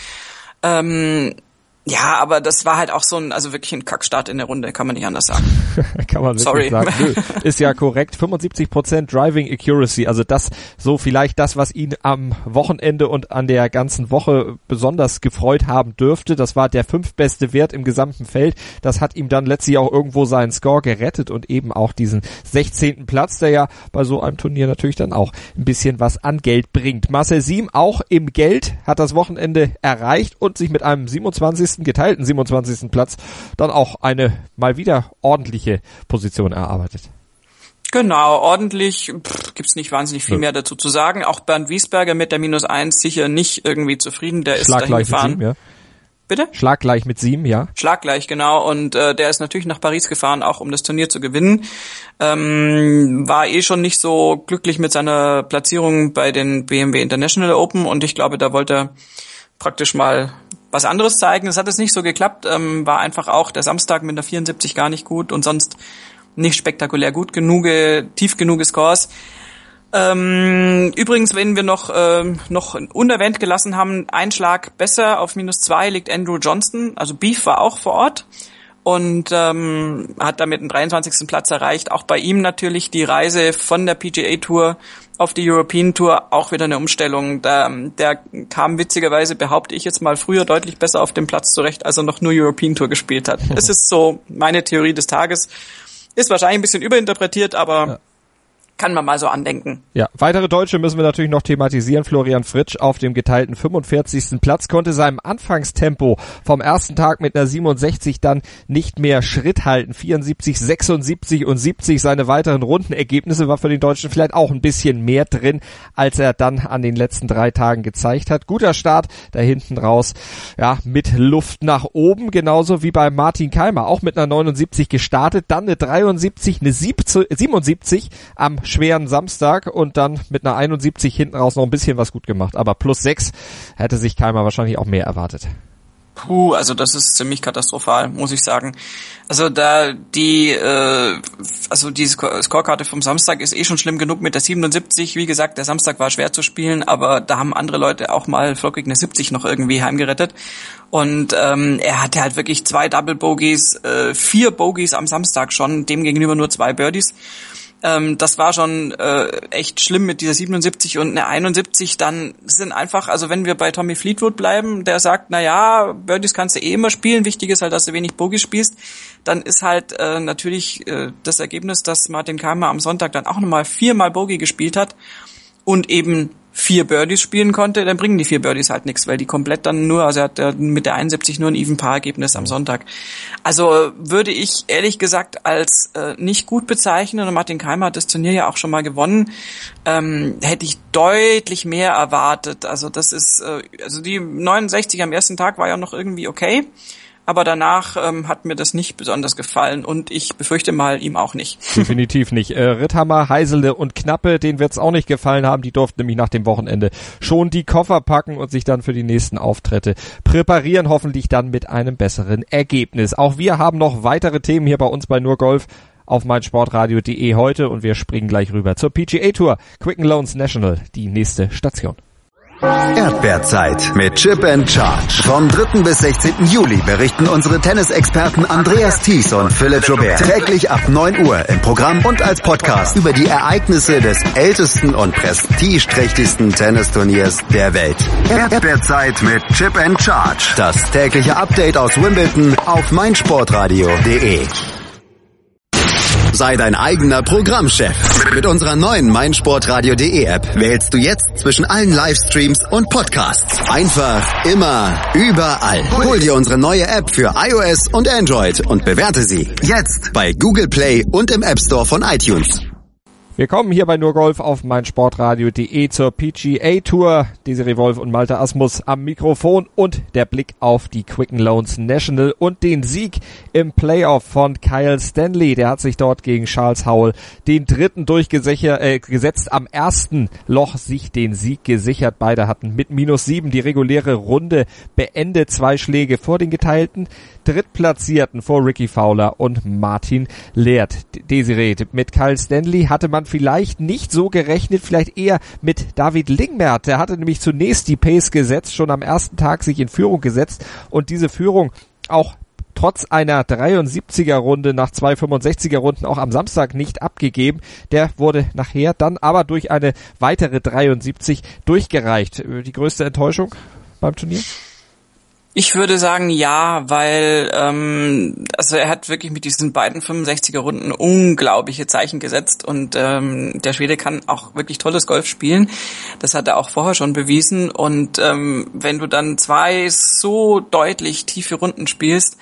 Ähm, ja, aber das war halt auch so ein, also wirklich ein Kackstart in der Runde, kann man nicht anders sagen. Kann man wirklich Sorry. sagen. Nö, ist ja korrekt. fünfundsiebzig Prozent Driving Accuracy, also das so vielleicht das, was ihn am Wochenende und an der ganzen Woche besonders gefreut haben dürfte. Das war der fünftbeste Wert im gesamten Feld. Das hat ihm dann letztlich auch irgendwo seinen Score gerettet und eben auch diesen sechzehnten Platz, der ja bei so einem Turnier natürlich dann auch ein bisschen was an Geld bringt. Marcel Siem auch im Geld, hat das Wochenende erreicht und sich mit einem siebenundzwanzigsten geteilten siebenundzwanzigsten Platz dann auch eine mal wieder ordentliche Position erarbeitet. Genau, ordentlich, pff, gibt's nicht wahnsinnig viel ja. mehr dazu zu sagen. Auch Bernd Wiesberger mit der minus eins sicher nicht irgendwie zufrieden, der ist dahin gefahren. Mit Siem, ja. Bitte? Schlaggleich mit Siem, ja. Schlaggleich, genau. Und äh, der ist natürlich nach Paris gefahren, auch um das Turnier zu gewinnen. Ähm, war eh schon nicht so glücklich mit seiner Platzierung bei den B M W International Open und ich glaube, da wollte er praktisch mal was anderes zeigen. Das hat es nicht so geklappt, ähm, war einfach auch der Samstag mit der vierundsiebzig gar nicht gut und sonst nicht spektakulär gut genug, tief genug Scores. Ähm, übrigens, wenn wir noch ähm, noch unerwähnt gelassen haben, ein Schlag besser auf minus zwei liegt Andrew Johnston, also Beef war auch vor Ort und ähm, hat damit den dreiundzwanzigsten Platz erreicht. Auch bei ihm natürlich die Reise von der P G A Tour auf die European Tour, auch wieder eine Umstellung. Der, der kam witzigerweise, behaupte ich jetzt mal, früher deutlich besser auf dem Platz zurecht, als er noch nur European Tour gespielt hat. Es ist so meine Theorie des Tages. Ist wahrscheinlich ein bisschen überinterpretiert, aber ja. Kann man mal so andenken. Ja, weitere Deutsche müssen wir natürlich noch thematisieren. Florian Fritsch auf dem geteilten fünfundvierzigsten Platz konnte seinem Anfangstempo vom ersten Tag mit einer siebenundsechzig dann nicht mehr Schritt halten. vierundsiebzig, sechsundsiebzig und siebzig. Seine weiteren Rundenergebnisse war für den Deutschen vielleicht auch ein bisschen mehr drin, als er dann an den letzten drei Tagen gezeigt hat. Guter Start da hinten raus, ja, mit Luft nach oben, genauso wie bei Martin Keimer, auch mit einer neunundsiebzig gestartet, dann eine dreiundsiebzig, eine siebenundsiebzig am schweren Samstag und dann mit einer einundsiebzig hinten raus noch ein bisschen was gut gemacht. Aber plus sechs hätte sich Keimer wahrscheinlich auch mehr erwartet. Puh, also das ist ziemlich katastrophal, muss ich sagen. Also da die, äh, also die Scorekarte vom Samstag ist eh schon schlimm genug mit der siebenundsiebzig. Wie gesagt, der Samstag war schwer zu spielen, aber da haben andere Leute auch mal flockig eine siebzig noch irgendwie heimgerettet. Und ähm, er hatte halt wirklich zwei Double Bogies, äh, vier Bogies am Samstag schon, dem gegenüber nur zwei Birdies. Ähm, das war schon äh, echt schlimm mit dieser siebenundsiebzig und eine einundsiebzig. Dann sind einfach, also wenn wir bei Tommy Fleetwood bleiben, der sagt, na ja, Birdies kannst du eh immer spielen, wichtig ist halt, dass du wenig Bogies spielst, dann ist halt äh, natürlich äh, das Ergebnis, dass Martin Keimer am Sonntag dann auch nochmal viermal Bogey gespielt hat und eben vier Birdies spielen konnte, dann bringen die vier Birdies halt nichts, weil die komplett dann nur, also er hat äh, mit der einundsiebzig nur ein Even-Par-Ergebnis am Sonntag. Also würde ich ehrlich gesagt als äh, nicht gut bezeichnen, und Martin Keimer hat das Turnier ja auch schon mal gewonnen, ähm, hätte ich deutlich mehr erwartet. Also das ist, äh, also die neunundsechzig am ersten Tag war ja noch irgendwie okay, aber danach ähm, hat mir das nicht besonders gefallen und ich befürchte mal, ihm auch nicht. Definitiv nicht. Äh, Ritthammer, Heisele und Knappe, denen wird's auch nicht gefallen haben. Die durften nämlich nach dem Wochenende schon die Koffer packen und sich dann für die nächsten Auftritte präparieren, hoffentlich dann mit einem besseren Ergebnis. Auch wir haben noch weitere Themen hier bei uns bei Nur Golf auf meinsportradio punkt de heute und wir springen gleich rüber zur P G A Tour. Quicken Loans National, die nächste Station. Erdbeerzeit mit Chip and Charge. Vom dritten bis sechzehnten Juli berichten unsere Tennisexperten Andreas Thies und Philipp Joubert täglich ab neun Uhr im Programm und als Podcast über die Ereignisse des ältesten und prestigeträchtigsten Tennisturniers der Welt. Erdbeerzeit mit Chip and Charge. Das tägliche Update aus Wimbledon auf meinsportradio punkt de. Sei dein eigener Programmchef. Mit unserer neuen meinsportradio punkt de App wählst du jetzt zwischen allen Livestreams und Podcasts. Einfach, immer, überall. Hol dir unsere neue App für iOS und Android und bewerte sie jetzt bei Google Play und im App Store von iTunes. Wir kommen hier bei Nur Golf auf meinsportradio punkt de zur P G A Tour. Desiree Wolf und Malte Asmus am Mikrofon und der Blick auf die Quicken Loans National und den Sieg im Playoff von Kyle Stanley. Der hat sich dort gegen Charles Howell den dritten durchgesetzt, äh, gesetzt, am ersten Loch sich den Sieg gesichert. Beide hatten mit minus sieben die reguläre Runde beendet. Zwei Schläge vor den geteilten Drittplatzierten vor Ricky Fowler und Martin Laird. Desiree, mit Kyle Stanley hatte man vielleicht nicht so gerechnet, vielleicht eher mit David Lingmerth. Der hatte nämlich zunächst die Pace gesetzt, schon am ersten Tag sich in Führung gesetzt und diese Führung auch trotz einer dreiundsiebziger Runde nach zwei fünfundsechziger Runden auch am Samstag nicht abgegeben. Der wurde nachher dann aber durch eine weitere dreiundsiebzig durchgereicht. Die größte Enttäuschung beim Turnier? Ich würde sagen, ja, weil ähm, also er hat wirklich mit diesen beiden fünfundsechziger Runden unglaubliche Zeichen gesetzt und ähm, der Schwede kann auch wirklich tolles Golf spielen. Das hat er auch vorher schon bewiesen und ähm, wenn du dann zwei so deutlich tiefe Runden spielst,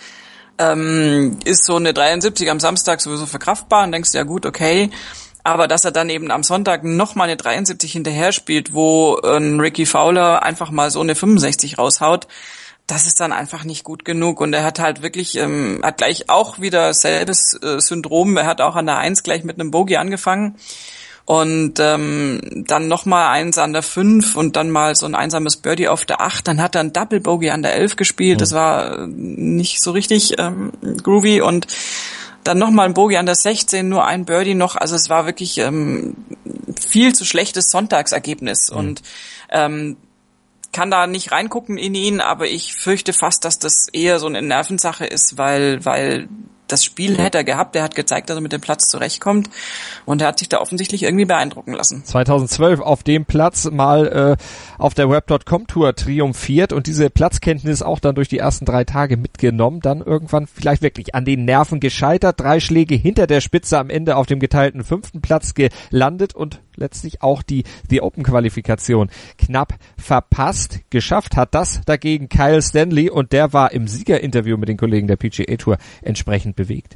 ähm, ist so eine dreiundsiebzig am Samstag sowieso verkraftbar und denkst ja gut, okay. Aber dass er dann eben am Sonntag nochmal eine dreiundsiebzig hinterher spielt, wo ein Ricky Fowler einfach mal so eine fünfundsechzig raushaut, das ist dann einfach nicht gut genug und er hat halt wirklich, ähm, hat gleich auch wieder selbes äh, Syndrom, er hat auch an der Eins gleich mit einem Bogey angefangen und ähm, dann nochmal eins an der Fünf und dann mal so ein einsames Birdie auf der Acht, dann hat er ein Double Bogey an der Elf gespielt, das war nicht so richtig ähm, groovy und dann nochmal ein Bogey an der sechzehn, nur ein Birdie noch, also es war wirklich ähm, viel zu schlechtes Sonntagsergebnis mhm. und ähm, kann da nicht reingucken in ihn, aber ich fürchte fast, dass das eher so eine Nervensache ist, weil weil das Spiel hätte er gehabt, er hat gezeigt, dass er mit dem Platz zurechtkommt und er hat sich da offensichtlich irgendwie beeindrucken lassen. zweitausendzwölf auf dem Platz mal äh, auf der Web Punkt com Tour triumphiert und diese Platzkenntnis auch dann durch die ersten drei Tage mitgenommen, dann irgendwann vielleicht wirklich an den Nerven gescheitert, drei Schläge hinter der Spitze am Ende auf dem geteilten fünften Platz gelandet und letztlich auch die The Open Qualifikation knapp verpasst. Geschafft hat das dagegen Kyle Stanley und der war im Siegerinterview mit den Kollegen der P G A Tour entsprechend bewegt.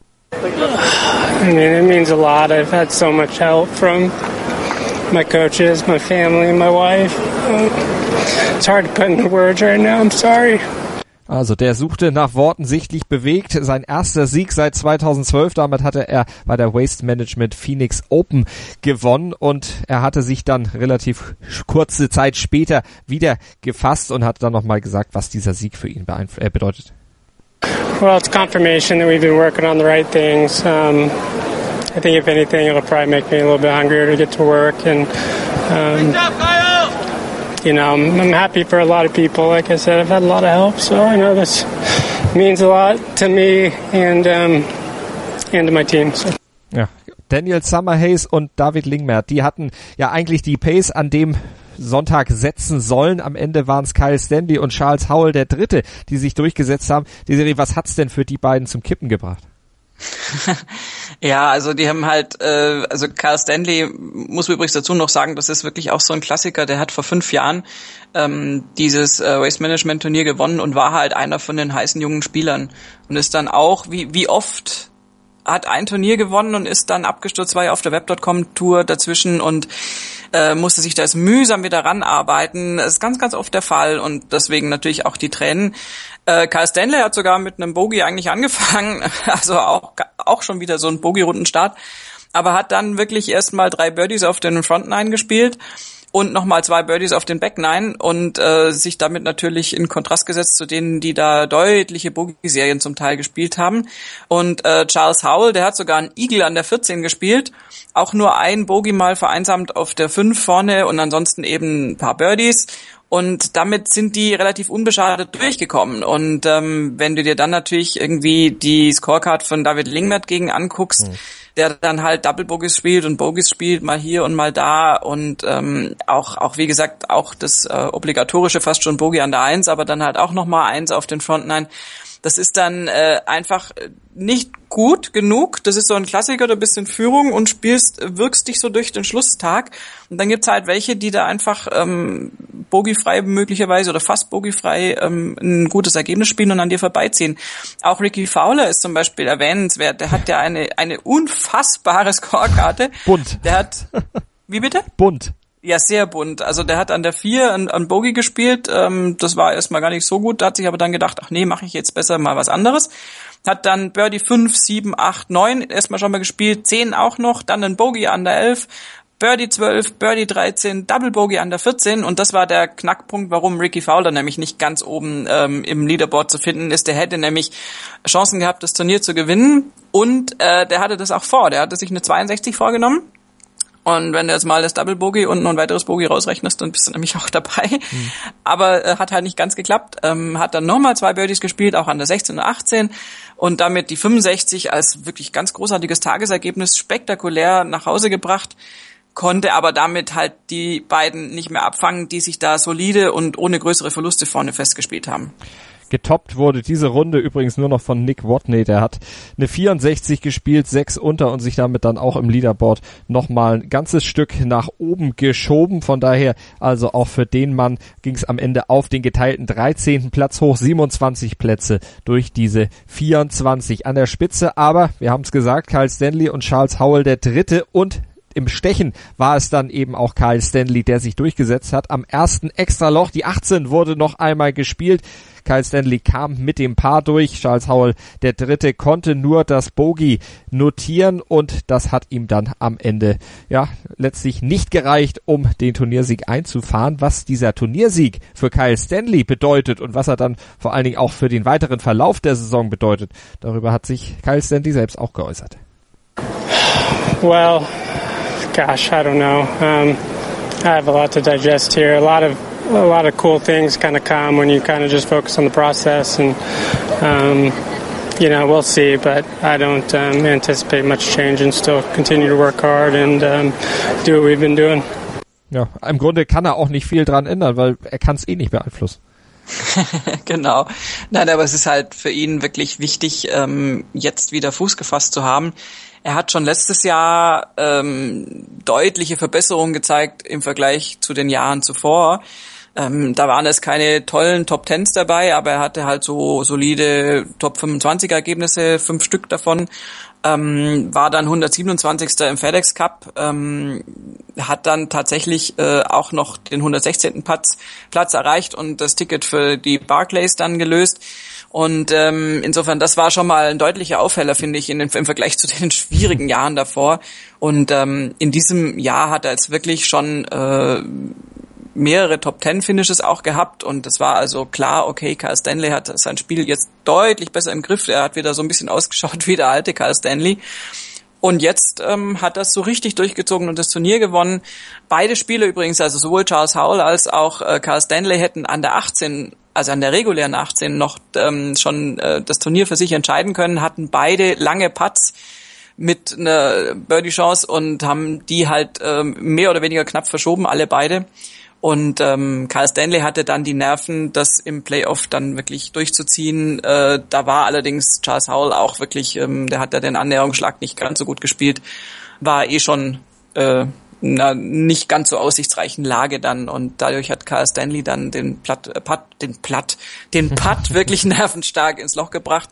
I mean, it means a lot. I've had so much help from my coaches, my family, my wife. It's hard to put into words right now. I'm sorry. Also der suchte nach Worten sichtlich bewegt. Sein erster Sieg seit zweitausendzwölf. Damit hatte er bei der Waste Management Phoenix Open gewonnen und er hatte sich dann relativ kurze Zeit später wieder gefasst und hat dann nochmal gesagt, was dieser Sieg für ihn beeinf- äh, bedeutet. Well, it's confirmation that we've been working on the right things. Um, I think if anything, it'll probably make me a little bit hungrier to get to work and um, you know, I'm, I'm happy for a lot of people. Like I said, I've had a lot of help, so I know this means a lot to me and um, and to my team. So. Ja, Daniel Summerhays und David Lingmerth, die hatten ja eigentlich die Pace an dem Sonntag setzen sollen. Am Ende waren es Kyle Stanley und Charles Howell, der Dritte, die sich durchgesetzt haben. Die Serie, was hat's denn für die beiden zum Kippen gebracht? Ja, also die haben halt, äh, also Kyle Stanley, muss man übrigens dazu noch sagen, das ist wirklich auch so ein Klassiker, der hat vor fünf Jahren ähm, dieses äh, Waste Management Turnier gewonnen und war halt einer von den heißen jungen Spielern und ist dann auch, wie wie oft hat ein Turnier gewonnen und ist dann abgestürzt, war ja auf der Web Punkt com Tour dazwischen und äh, musste sich da jetzt mühsam wieder ranarbeiten. Das ist ganz, ganz oft der Fall und deswegen natürlich auch die Tränen. Äh, Kyle Stanley hat sogar mit einem Bogey eigentlich angefangen, also auch auch schon wieder so ein Bogey-Rundenstart, aber hat dann wirklich erstmal drei Birdies auf den Front Nine gespielt und nochmal zwei Birdies auf den Back Nine und äh, sich damit natürlich in Kontrast gesetzt zu denen, die da deutliche Bogey-Serien zum Teil gespielt haben. Und äh, Charles Howell, der hat sogar einen Eagle an der vierzehn gespielt, auch nur ein Bogey mal vereinsamt auf der fünf vorne und ansonsten eben ein paar Birdies. Und damit sind die relativ unbeschadet durchgekommen. Und ähm, wenn du dir dann natürlich irgendwie die Scorecard von David Lingmerth gegen anguckst, mhm. der dann halt Double Bogies spielt und Bogies spielt, mal hier und mal da und ähm, auch, auch wie gesagt, auch das äh, obligatorische fast schon Bogey an der eins, aber dann halt auch nochmal eins auf den Front Nine. Das ist dann äh, einfach nicht gut genug. Das ist so ein Klassiker, du bist in Führung und spielst, wirkst dich so durch den Schlusstag. Und dann gibt's halt welche, die da einfach ähm, bogiefrei möglicherweise oder fast bogiefrei ähm, ein gutes Ergebnis spielen und an dir vorbeiziehen. Auch Ricky Fowler ist zum Beispiel erwähnenswert. Der hat ja eine eine unfassbare Scorekarte. Bunt. Der hat, wie bitte? Bunt. Ja, sehr bunt. Also der hat an der vier an, an Bogey gespielt. Ähm, das war erstmal gar nicht so gut. Da hat sich aber dann gedacht, ach nee, mache ich jetzt besser mal was anderes. Hat dann Birdie fünf, sieben, acht, neun erstmal schon mal gespielt. zehn auch noch. Dann ein Bogey an der elf. Birdie zwölf, Birdie dreizehn, Double Bogey an der vierzehn. Und das war der Knackpunkt, warum Ricky Fowler nämlich nicht ganz oben ähm, im Leaderboard zu finden ist. Der hätte nämlich Chancen gehabt, das Turnier zu gewinnen. Und äh, der hatte das auch vor. Der hatte sich eine zweiundsechzig vorgenommen. Und wenn du jetzt mal das Double Bogey und noch ein weiteres Bogey rausrechnest, dann bist du nämlich auch dabei. Mhm. Aber äh, hat halt nicht ganz geklappt. Ähm, hat dann nochmal zwei Birdies gespielt, auch an der sechzehn und achtzehn. Und damit die fünfundsechzig als wirklich ganz großartiges Tagesergebnis spektakulär nach Hause gebracht. Konnte aber damit halt die beiden nicht mehr abfangen, die sich da solide und ohne größere Verluste vorne festgespielt haben. Getoppt wurde diese Runde übrigens nur noch von Nick Watney. Der hat eine vierundsechzig gespielt, sechs unter und sich damit dann auch im Leaderboard nochmal ein ganzes Stück nach oben geschoben. Von daher also auch für den Mann ging es am Ende auf den geteilten dreizehnten Platz hoch, siebenundzwanzig Plätze durch diese vierundzwanzig an der Spitze. Aber wir haben es gesagt, Kyle Stanley und Charles Howell der Dritte und im Stechen war es dann eben auch Kyle Stanley, der sich durchgesetzt hat. Am ersten Extraloch, die achtzehn wurde noch einmal gespielt. Kyle Stanley kam mit dem Paar durch. Charles Howell, der Dritte, konnte nur das Bogey notieren und das hat ihm dann am Ende ja letztlich nicht gereicht, um den Turniersieg einzufahren. Was dieser Turniersieg für Kyle Stanley bedeutet und was er dann vor allen Dingen auch für den weiteren Verlauf der Saison bedeutet, darüber hat sich Kyle Stanley selbst auch geäußert. Well, gosh, I don't know. Um, I have a lot to digest here. A lot of a lot of cool things kind of come when you kind of just focus on the process, and um, you know, we'll see. But I don't um, anticipate much change, and still continue to work hard and um, do what we've been doing. Ja, im Grunde kann er auch nicht viel dran ändern, weil er kann es eh nicht beeinflussen. Genau. Nein, aber es ist halt für ihn wirklich wichtig, ähm, jetzt wieder Fuß gefasst zu haben. Er hat schon letztes Jahr ähm, deutliche Verbesserungen gezeigt im Vergleich zu den Jahren zuvor. Ähm, da waren es keine tollen Top Tens dabei, aber er hatte halt so solide Top fünfundzwanziger Ergebnisse, fünf Stück davon. Ähm, war dann hundertsiebenundzwanzigster im FedEx Cup, ähm, hat dann tatsächlich äh, auch noch den hundertsechzehnten Platz, Platz erreicht und das Ticket für die Barclays dann gelöst. Und ähm, insofern, das war schon mal ein deutlicher Aufheller, finde ich, in den, im Vergleich zu den schwierigen Jahren davor. Und ähm, in diesem Jahr hat er jetzt wirklich schon äh, mehrere Top-Ten-Finishes auch gehabt. Und es war also klar, okay, Kyle Stanley hat sein Spiel jetzt deutlich besser im Griff. Er hat wieder so ein bisschen ausgeschaut wie der alte Kyle Stanley. Und jetzt ähm, hat das so richtig durchgezogen und das Turnier gewonnen. Beide Spieler übrigens, also sowohl Charles Howell als auch äh, Kyle Stanley hätten an der achtzehn, also an der regulären achtzehn noch ähm, schon äh, das Turnier für sich entscheiden können, hatten beide lange Putts mit einer Birdie-Chance und haben die halt ähm, mehr oder weniger knapp verschoben, alle beide. Und ähm, Kyle Stanley hatte dann die Nerven, das im Playoff dann wirklich durchzuziehen. Äh, da war allerdings Charles Howell auch wirklich, ähm, der hat ja den Annäherungsschlag nicht ganz so gut gespielt, war eh schon äh, in einer nicht ganz so aussichtsreichen Lage dann. Und dadurch hat Kyle Stanley dann den Platt, äh, Putt, den Platt, den Putt wirklich nervenstark ins Loch gebracht.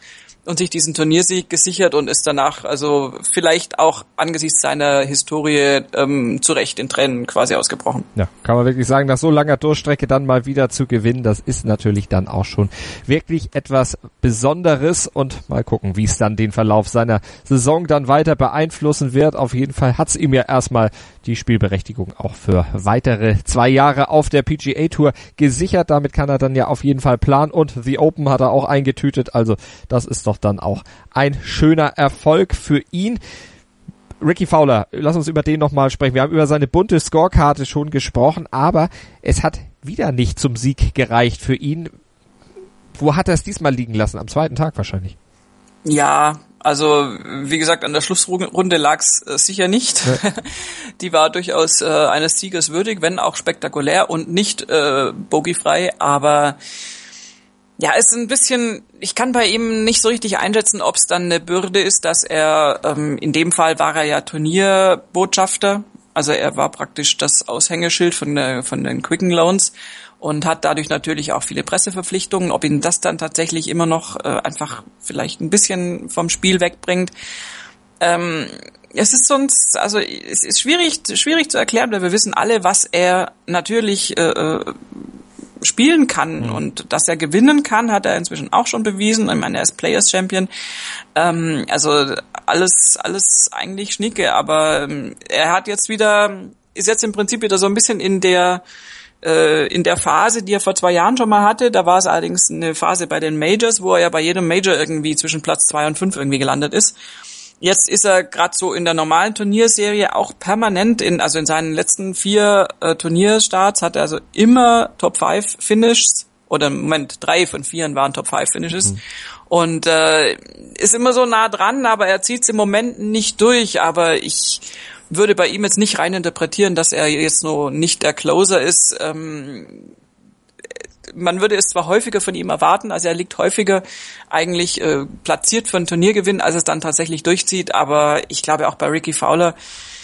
und sich diesen Turniersieg gesichert und ist danach also vielleicht auch angesichts seiner Historie ähm, zu Recht in Tränen quasi ausgebrochen. Ja, kann man wirklich sagen, nach so langer Durchstrecke dann mal wieder zu gewinnen, das ist natürlich dann auch schon wirklich etwas Besonderes und mal gucken, wie es dann den Verlauf seiner Saison dann weiter beeinflussen wird. Auf jeden Fall hat's ihm ja erstmal die Spielberechtigung auch für weitere zwei Jahre auf der P G A Tour gesichert. Damit kann er dann ja auf jeden Fall planen und The Open hat er auch eingetütet. Also das ist doch dann auch ein schöner Erfolg für ihn. Rickie Fowler, lass uns über den nochmal sprechen. Wir haben über seine bunte Scorekarte schon gesprochen, aber es hat wieder nicht zum Sieg gereicht für ihn. Wo hat er es diesmal liegen lassen? Am zweiten Tag wahrscheinlich. Ja, also wie gesagt, an der Schlussrunde lag's äh, sicher nicht. Ja. Die war durchaus äh, eines Siegers würdig, wenn auch spektakulär und nicht äh, bogiefrei, aber ja, ist ein bisschen, ich kann bei ihm nicht so richtig einschätzen, ob es dann eine Bürde ist, dass er, ähm, in dem Fall war er ja Turnierbotschafter, also er war praktisch das Aushängeschild von, der, von den Quicken Loans und hat dadurch natürlich auch viele Presseverpflichtungen. Ob ihn das dann tatsächlich immer noch äh, einfach vielleicht ein bisschen vom Spiel wegbringt. Ähm, es ist sonst, also es ist schwierig, schwierig zu erklären, weil wir wissen alle, was er natürlich äh, spielen kann, mhm. und dass er gewinnen kann, hat er inzwischen auch schon bewiesen. Ich meine, er ist Players Champion. Ähm, also alles, alles eigentlich schnicke, aber ähm, er hat jetzt wieder, ist jetzt im Prinzip wieder so ein bisschen in der in der Phase, die er vor zwei Jahren schon mal hatte. Da war es allerdings eine Phase bei den Majors, wo er ja bei jedem Major irgendwie zwischen Platz zwei und fünf irgendwie gelandet ist. Jetzt ist er gerade so in der normalen Turnierserie auch permanent in, also in seinen letzten vier äh, Turnierstarts hat er also immer Top fünf Finishes, oder im Moment drei von vieren waren Top fünf Finishes. Mhm. Und äh, ist immer so nah dran, aber er zieht es im Moment nicht durch. Aber ich würde bei ihm jetzt nicht rein interpretieren, dass er jetzt nur nicht der Closer ist. Ähm, man würde es zwar häufiger von ihm erwarten, also er liegt häufiger eigentlich äh, platziert für einen Turniergewinn, als es dann tatsächlich durchzieht, aber ich glaube auch bei Rickie Fowler,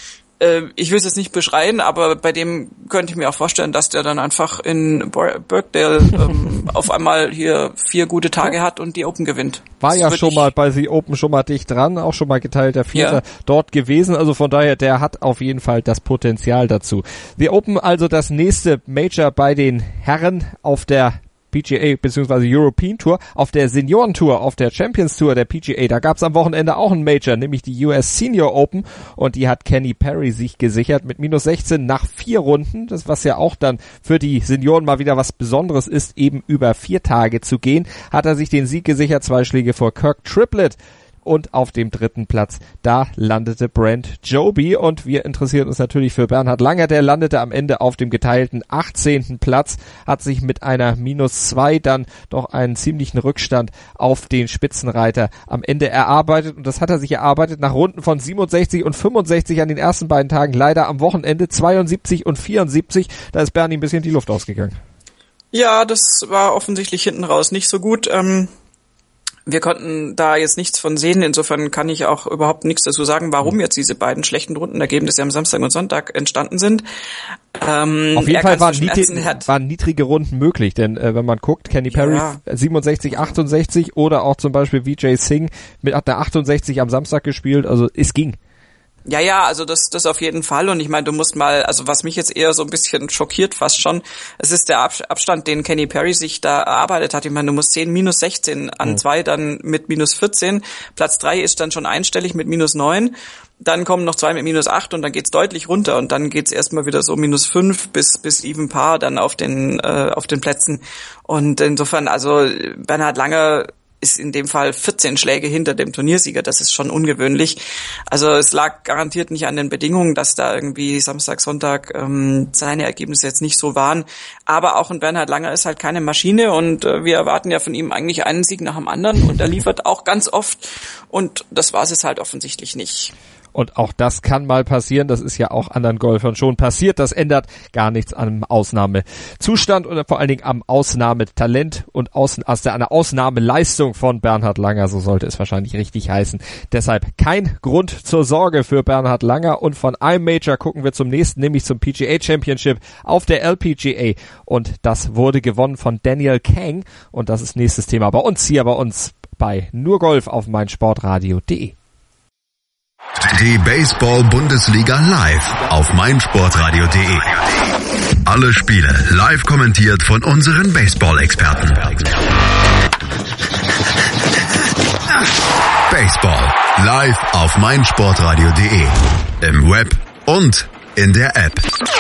äh, ich will es jetzt nicht beschreien, aber bei dem könnte ich mir auch vorstellen, dass der dann einfach in Birkdale ähm, auf einmal hier vier gute Tage hat und die Open gewinnt. War ja schon mal bei The Open schon mal dicht dran, auch schon mal geteilter Vierter ja. dort gewesen. Also von daher, der hat auf jeden Fall das Potenzial dazu. The Open also das nächste Major bei den Herren auf der P G A bzw. European Tour, auf der Senioren Tour, auf der Champions Tour der P G A. Da gab es am Wochenende auch ein Major, nämlich die U S Senior Open, und die hat Kenny Perry sich gesichert mit minus sechzehn nach vier Runden. Das, was ja auch dann für die Senioren mal wieder was Besonderes ist, eben über vier Tage zu gehen, hat er sich den Sieg gesichert, zwei Schläge vor Kirk Triplett. Und auf dem dritten Platz, da landete Brent Joby, und wir interessieren uns natürlich für Bernhard Langer, der landete am Ende auf dem geteilten achtzehnten Platz, hat sich mit einer minus zwei dann doch einen ziemlichen Rückstand auf den Spitzenreiter am Ende erarbeitet, und das hat er sich erarbeitet nach Runden von siebenundsechzig und fünfundsechzig an den ersten beiden Tagen, leider am Wochenende zweiundsiebzig und vierundsiebzig, da ist Bernie ein bisschen die Luft ausgegangen. Ja, das war offensichtlich hinten raus nicht so gut. Ähm Wir konnten da jetzt nichts von sehen, insofern kann ich auch überhaupt nichts dazu sagen, warum jetzt diese beiden schlechten Rundenergebnisse am Samstag und Sonntag entstanden sind. Ähm, Auf jeden Fall waren, niedrig, waren niedrige Runden möglich, denn äh, wenn man guckt, Kenny Perry ja. siebenundsechzig, achtundsechzig oder auch zum Beispiel Vijay Singh mit hat der achtundsechzig am Samstag gespielt, also es ging. Ja, ja, also das das auf jeden Fall, und ich meine, du musst mal, also was mich jetzt eher so ein bisschen schockiert fast schon, es ist der Abstand, den Kenny Perry sich da erarbeitet hat. Ich meine, du musst sehen, minus sechzehn an mhm. zwei, dann mit minus vierzehn, Platz drei ist dann schon einstellig mit minus neun, dann kommen noch zwei mit minus acht und dann geht's deutlich runter, und dann geht's erstmal wieder so minus fünf bis bis even Paar dann auf den äh, auf den Plätzen, und insofern, also Bernhard Langer ist in dem Fall vierzehn Schläge hinter dem Turniersieger. Das ist schon ungewöhnlich. Also es lag garantiert nicht an den Bedingungen, dass da irgendwie Samstag, Sonntag ähm, seine Ergebnisse jetzt nicht so waren. Aber auch ein Bernhard Langer ist halt keine Maschine, und äh, wir erwarten ja von ihm eigentlich einen Sieg nach dem anderen, und er liefert auch ganz oft, und das war es jetzt halt offensichtlich nicht. Und auch das kann mal passieren, das ist ja auch anderen Golfern schon passiert, das ändert gar nichts am Ausnahmezustand oder vor allen Dingen am Ausnahmetalent und aus, aus der, einer Ausnahmeleistung von Bernhard Langer, so sollte es wahrscheinlich richtig heißen. Deshalb kein Grund zur Sorge für Bernhard Langer, und von einem Major gucken wir zum nächsten, nämlich zum P G A Championship auf der L P G A, und das wurde gewonnen von Daniel Kang, und das ist nächstes Thema bei uns hier bei uns bei nur Golf auf meinsportradio punkt de. Die Baseball-Bundesliga live auf meinsportradio punkt de. Alle Spiele live kommentiert von unseren Baseball-Experten. Baseball live auf meinsportradio punkt de. Im Web und in der App.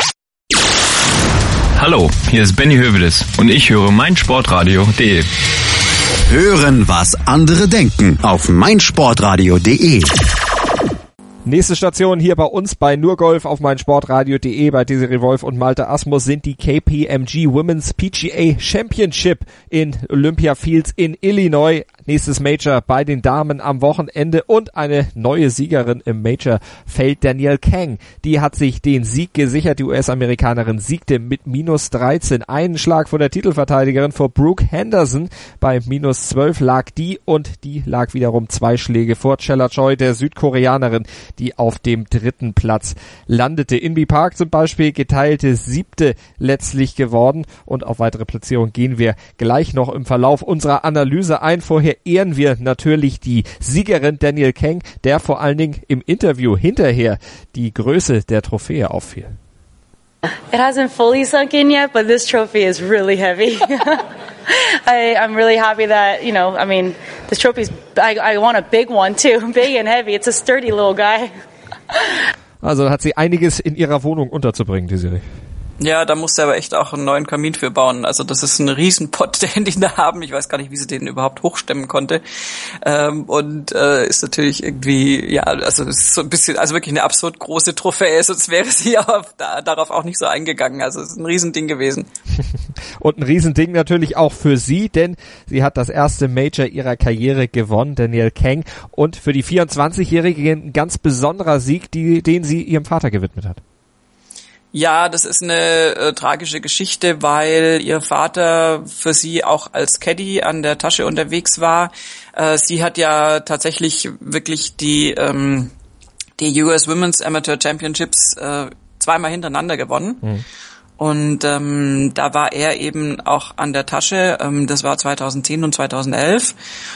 Hallo, hier ist Benny Hövedes und ich höre meinsportradio punkt de. Hören, was andere denken auf meinsportradio punkt de. Nächste Station hier bei uns bei nur Golf auf meinsportradio punkt de bei Desiree Wolf und Malte Asmus sind die K P M G Women's P G A Championship in Olympia Fields in Illinois. Nächstes Major bei den Damen am Wochenende und eine neue Siegerin im Major fällt Danielle Kang. Die hat sich den Sieg gesichert. Die U S-Amerikanerin siegte mit minus dreizehn. Einen Schlag vor der Titelverteidigerin vor Brooke Henderson. Bei minus zwölf lag die und die lag wiederum zwei Schläge vor Chella Choi, der Südkoreanerin, die auf dem dritten Platz landete. Inbee Park zum Beispiel geteilte siebte letztlich geworden und auf weitere Platzierung gehen wir gleich noch im Verlauf unserer Analyse ein. Vorher ehren wir natürlich die Siegerin Danielle Kang, der vor allen Dingen im Interview hinterher die Größe der Trophäe auffiel. It hasn't fully sunk in yet, but this trophy is really heavy. I, I'm really happy that, you know, I mean, this trophy's, I, I want a big one too, big and heavy. It's a sturdy little guy. Also hat sie einiges in ihrer Wohnung unterzubringen, die Serie. Ja, da musste er aber echt auch einen neuen Kamin für bauen. Also das ist ein Riesenpott, den die da haben. Ich weiß gar nicht, wie sie den überhaupt hochstemmen konnte. Ähm, und äh, ist natürlich irgendwie, ja, also es ist so ein bisschen, also wirklich eine absurd große Trophäe. Sonst wäre sie auf, da, darauf auch nicht so eingegangen. Also es ist ein Riesending gewesen. Und ein Riesending natürlich auch für sie, denn sie hat das erste Major ihrer Karriere gewonnen, Danielle Kang. Und für die vierundzwanzigjährige ein ganz besonderer Sieg, die, den sie ihrem Vater gewidmet hat. Ja, das ist eine äh, tragische Geschichte, weil ihr Vater für sie auch als Caddy an der Tasche unterwegs war. Äh, sie hat ja tatsächlich wirklich die ähm, die U S Women's Amateur Championships äh, zweimal hintereinander gewonnen. Mhm. Und ähm, da war er eben auch an der Tasche. Ähm, das war zweitausendzehn und zweitausendelf.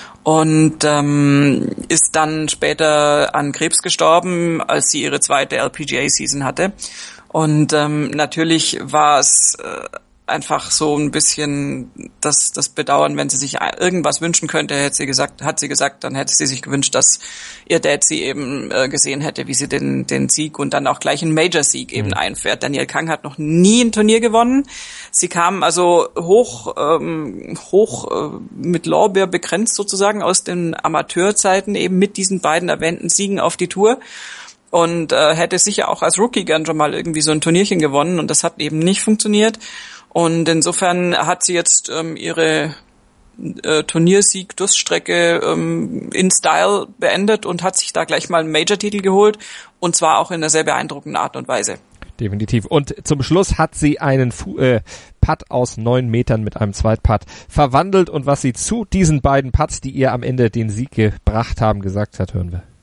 Und ähm, ist dann später an Krebs gestorben, als sie ihre zweite L P G A-Season hatte. Und ähm, natürlich war es äh, einfach so ein bisschen das das Bedauern, wenn sie sich irgendwas wünschen könnte, hätte sie gesagt, hat sie gesagt, dann hätte sie sich gewünscht, dass ihr Dad sie eben äh, gesehen hätte, wie sie den den Sieg und dann auch gleich einen Major-Sieg eben mhm. einfährt. Danielle Kang hat noch nie ein Turnier gewonnen. Sie kam also hoch ähm, hoch äh, mit Lorbeer begrenzt sozusagen aus den Amateurzeiten eben mit diesen beiden erwähnten Siegen auf die Tour. Und äh, hätte sicher auch als Rookie gern schon mal irgendwie so ein Turnierchen gewonnen und das hat eben nicht funktioniert. Und insofern hat sie jetzt ähm, ihre äh, Turniersieg-Durststrecke ähm, in Style beendet und hat sich da gleich mal einen Major-Titel geholt und zwar auch in einer sehr beeindruckenden Art und Weise. Definitiv. Und zum Schluss hat sie einen Fu- äh, Putt aus neun Metern mit einem Zweitputt verwandelt und was sie zu diesen beiden Putts, die ihr am Ende den Sieg gebracht haben, gesagt hat, hören wir.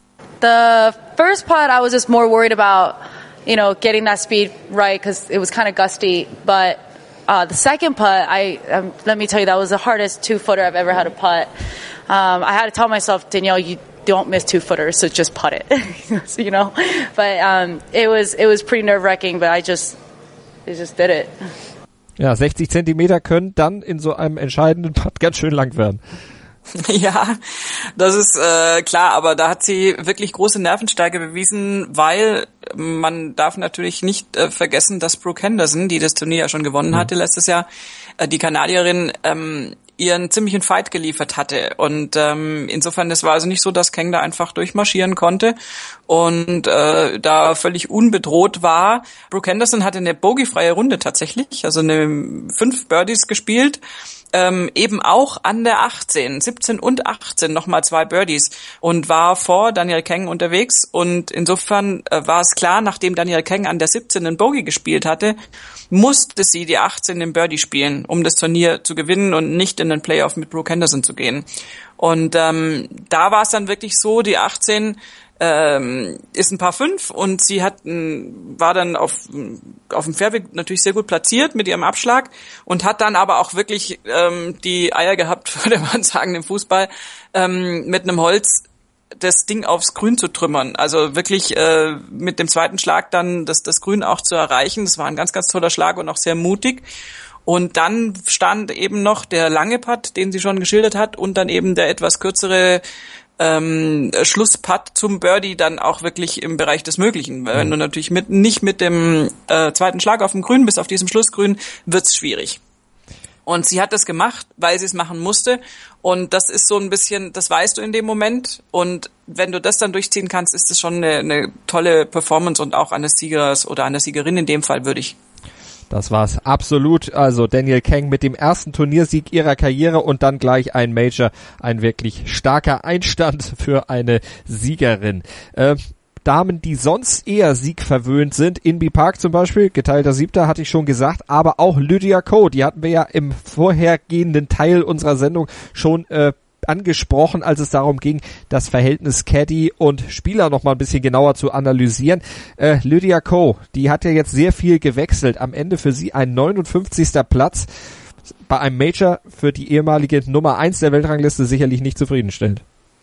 The first putt, I was just more worried about, you know, getting that speed right because it was kind of gusty. But uh, the second putt, I um, let me tell you, that was the hardest two-footer I've ever had to putt. Um, I had to tell myself, Danielle, you don't miss two-footers, so just putt it, so, you know. But um, it was it was pretty nerve-wracking, but I just, I just did it. Ja, sechzig Zentimeter können dann in so einem entscheidenden Putt ganz schön lang werden. Ja, das ist äh, klar, aber da hat sie wirklich große Nervenstärke bewiesen, weil man darf natürlich nicht äh, vergessen, dass Brooke Henderson, die das Turnier ja schon gewonnen hatte letztes Jahr, äh, die Kanadierin, ähm, ihren ziemlichen Fight geliefert hatte. Und ähm, insofern, das war also nicht so, dass Kang da einfach durchmarschieren konnte und äh, da völlig unbedroht war. Brooke Henderson hatte eine bogiefreie Runde tatsächlich, also eine fünf Birdies gespielt. Ähm, eben auch an der achtzehn, siebzehn und achtzehn nochmal zwei Birdies und war vor Danielle Kang unterwegs und insofern äh, war es klar, nachdem Danielle Kang an der siebzehn einen Bogey gespielt hatte, musste sie die achtzehn im Birdie spielen, um das Turnier zu gewinnen und nicht in den Playoff mit Brooke Henderson zu gehen. Und ähm, da war es dann wirklich so, die achtzehn ähm, ist ein Paar fünf und sie hat ein, war dann auf auf dem Fairway natürlich sehr gut platziert mit ihrem Abschlag und hat dann aber auch wirklich ähm, die Eier gehabt, würde man sagen, im Fußball, ähm, mit einem Holz das Ding aufs Grün zu trümmern. Also wirklich äh, mit dem zweiten Schlag dann das, das Grün auch zu erreichen. Das war ein ganz, ganz toller Schlag und auch sehr mutig. Und dann stand eben noch der lange Putt, den sie schon geschildert hat, und dann eben der etwas kürzere ähm, Schlussputt zum Birdie dann auch wirklich im Bereich des Möglichen. Weil wenn du natürlich mit nicht mit dem äh, zweiten Schlag auf dem Grün bist, auf diesem Schlussgrün, wird's schwierig. Und sie hat das gemacht, weil sie es machen musste. Und das ist so ein bisschen, das weißt du in dem Moment. Und wenn du das dann durchziehen kannst, ist das schon eine, eine tolle Performance und auch eines Siegers oder einer Siegerin in dem Fall würdig. Das war's absolut. Also Danielle Kang mit dem ersten Turniersieg ihrer Karriere und dann gleich ein Major. Ein wirklich starker Einstand für eine Siegerin. Äh, Damen, die sonst eher siegverwöhnt sind. Inbee Park zum Beispiel, geteilter Siebter, hatte ich schon gesagt, aber auch Lydia Ko, die hatten wir ja im vorhergehenden Teil unserer Sendung schon äh, angesprochen, als es darum ging, das Verhältnis Caddy und Spieler noch mal ein bisschen genauer zu analysieren. Äh, Lydia Ko, die hat ja jetzt sehr viel gewechselt. Am Ende für sie ein neunundfünfzigster Platz bei einem Major für die ehemalige Nummer eins der Weltrangliste sicherlich nicht zufriedenstellend.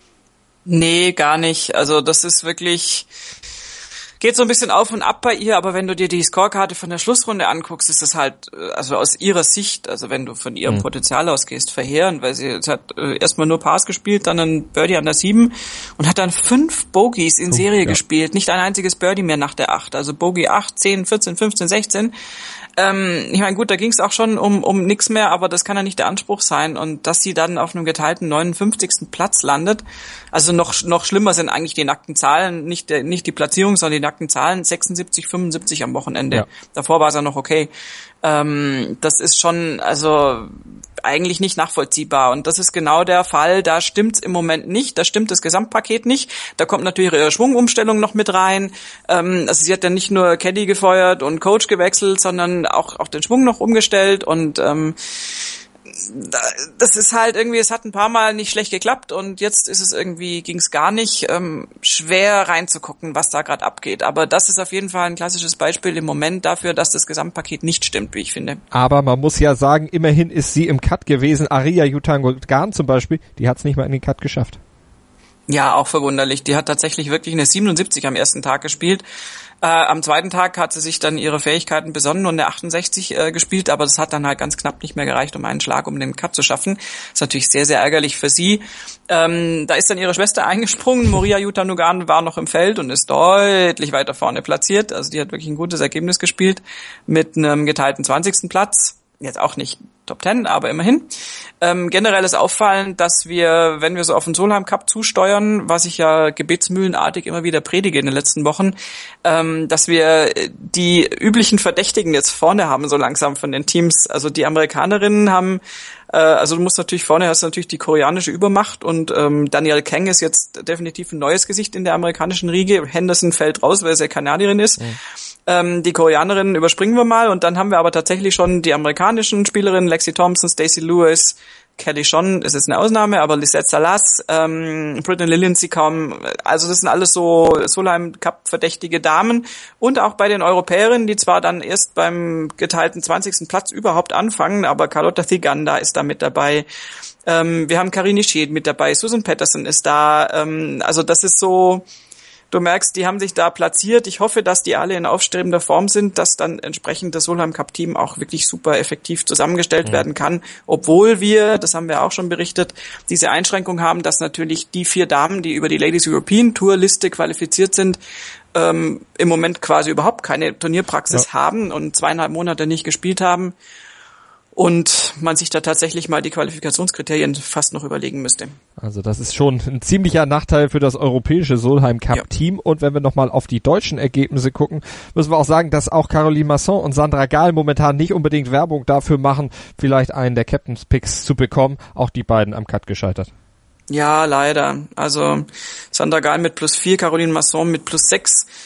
Nee, gar nicht. Also das ist wirklich, geht so ein bisschen auf und ab bei ihr, aber wenn du dir die Scorekarte von der Schlussrunde anguckst, ist das halt, also aus ihrer Sicht, also wenn du von ihrem mhm. Potenzial ausgehst, verheerend, weil sie jetzt hat äh, erstmal nur Pars gespielt, dann ein Birdie an der sieben und hat dann fünf Bogies in Serie oh, ja. gespielt, nicht ein einziges Birdie mehr nach der acht, also Bogey acht, zehn, vierzehn, fünfzehn, sechzehn. Ähm, ich meine, gut, da ging es auch schon um um nichts mehr, aber das kann ja nicht der Anspruch sein. Und dass sie dann auf einem geteilten neunundfünfzigsten Platz landet, also noch noch schlimmer sind eigentlich die nackten Zahlen, nicht der, nicht die Platzierung, sondern die nackten Zahlen, sechsundsiebzig, fünfundsiebzig am Wochenende. Ja. Davor war es ja noch okay. Ähm, das ist schon, also eigentlich nicht nachvollziehbar. Und das ist genau der Fall, da stimmt's im Moment nicht, da stimmt das Gesamtpaket nicht. Da kommt natürlich ihre Schwungumstellung noch mit rein. Ähm, also sie hat ja nicht nur Caddy gefeuert und Coach gewechselt, sondern auch auch den Schwung noch umgestellt und ähm, das ist halt irgendwie, es hat ein paar Mal nicht schlecht geklappt und jetzt ist es irgendwie, ging es gar nicht, ähm, schwer reinzugucken, was da gerade abgeht. Aber das ist auf jeden Fall ein klassisches Beispiel im Moment dafür, dass das Gesamtpaket nicht stimmt, wie ich finde. Aber man muss ja sagen, immerhin ist sie im Cut gewesen. Ariya Jutanugarn zum Beispiel, die hat es nicht mal in den Cut geschafft. Ja, auch verwunderlich. Die hat tatsächlich wirklich eine siebenundsiebzig am ersten Tag gespielt. Äh, am zweiten Tag hat sie sich dann ihre Fähigkeiten besonnen und eine achtundsechzig äh, gespielt, aber das hat dann halt ganz knapp nicht mehr gereicht, um einen Schlag, um den Cut zu schaffen. Das ist natürlich sehr, sehr ärgerlich für sie. Ähm, da ist dann ihre Schwester eingesprungen. Moria Jutanugarn war noch im Feld und ist deutlich weiter vorne platziert. Also die hat wirklich ein gutes Ergebnis gespielt mit einem geteilten zwanzigsten Platz. Jetzt auch nicht Top Ten, aber immerhin. Ähm, generell ist auffallend, dass wir, wenn wir so auf den Solheim Cup zusteuern, was ich ja gebetsmühlenartig immer wieder predige in den letzten Wochen, ähm, dass wir die üblichen Verdächtigen jetzt vorne haben, so langsam von den Teams. Also die Amerikanerinnen haben, äh, also du musst natürlich vorne, hast du natürlich die koreanische Übermacht und ähm, Danielle Kang ist jetzt definitiv ein neues Gesicht in der amerikanischen Riege. Henderson fällt raus, weil sie ja Kanadierin ist. Mhm. Ähm, die Koreanerinnen überspringen wir mal und dann haben wir aber tatsächlich schon die amerikanischen Spielerinnen, Lexi Thompson, Stacey Lewis, Kelly Schon, ist jetzt eine Ausnahme, aber Lisette Salas, ähm, Brittany Lillian, kaum, also das sind alles so Solheim Cup verdächtige Damen und auch bei den Europäerinnen, die zwar dann erst beim geteilten zwanzigsten Platz überhaupt anfangen, aber Carlotta Thiganda ist da mit dabei. Ähm, wir haben Karini Schid mit dabei, Susan Patterson ist da, ähm, also das ist so, du merkst, die haben sich da platziert. Ich hoffe, dass die alle in aufstrebender Form sind, dass dann entsprechend das Solheim Cup Team auch wirklich super effektiv zusammengestellt mhm. werden kann. Obwohl wir, das haben wir auch schon berichtet, diese Einschränkung haben, dass natürlich die vier Damen, die über die Ladies European Tour Liste qualifiziert sind, ähm, im Moment quasi überhaupt keine Turnierpraxis ja. haben und zweieinhalb Monate nicht gespielt haben. Und man sich da tatsächlich mal die Qualifikationskriterien fast noch überlegen müsste. Also das ist schon ein ziemlicher Nachteil für das europäische Solheim Cup Team. Ja. Und wenn wir nochmal auf die deutschen Ergebnisse gucken, müssen wir auch sagen, dass auch Caroline Masson und Sandra Gahl momentan nicht unbedingt Werbung dafür machen, vielleicht einen der Captain's Picks zu bekommen. Auch die beiden am Cut gescheitert. Ja, leider. Also Sandra Gahl mit plus vier, Caroline Masson mit plus sechs.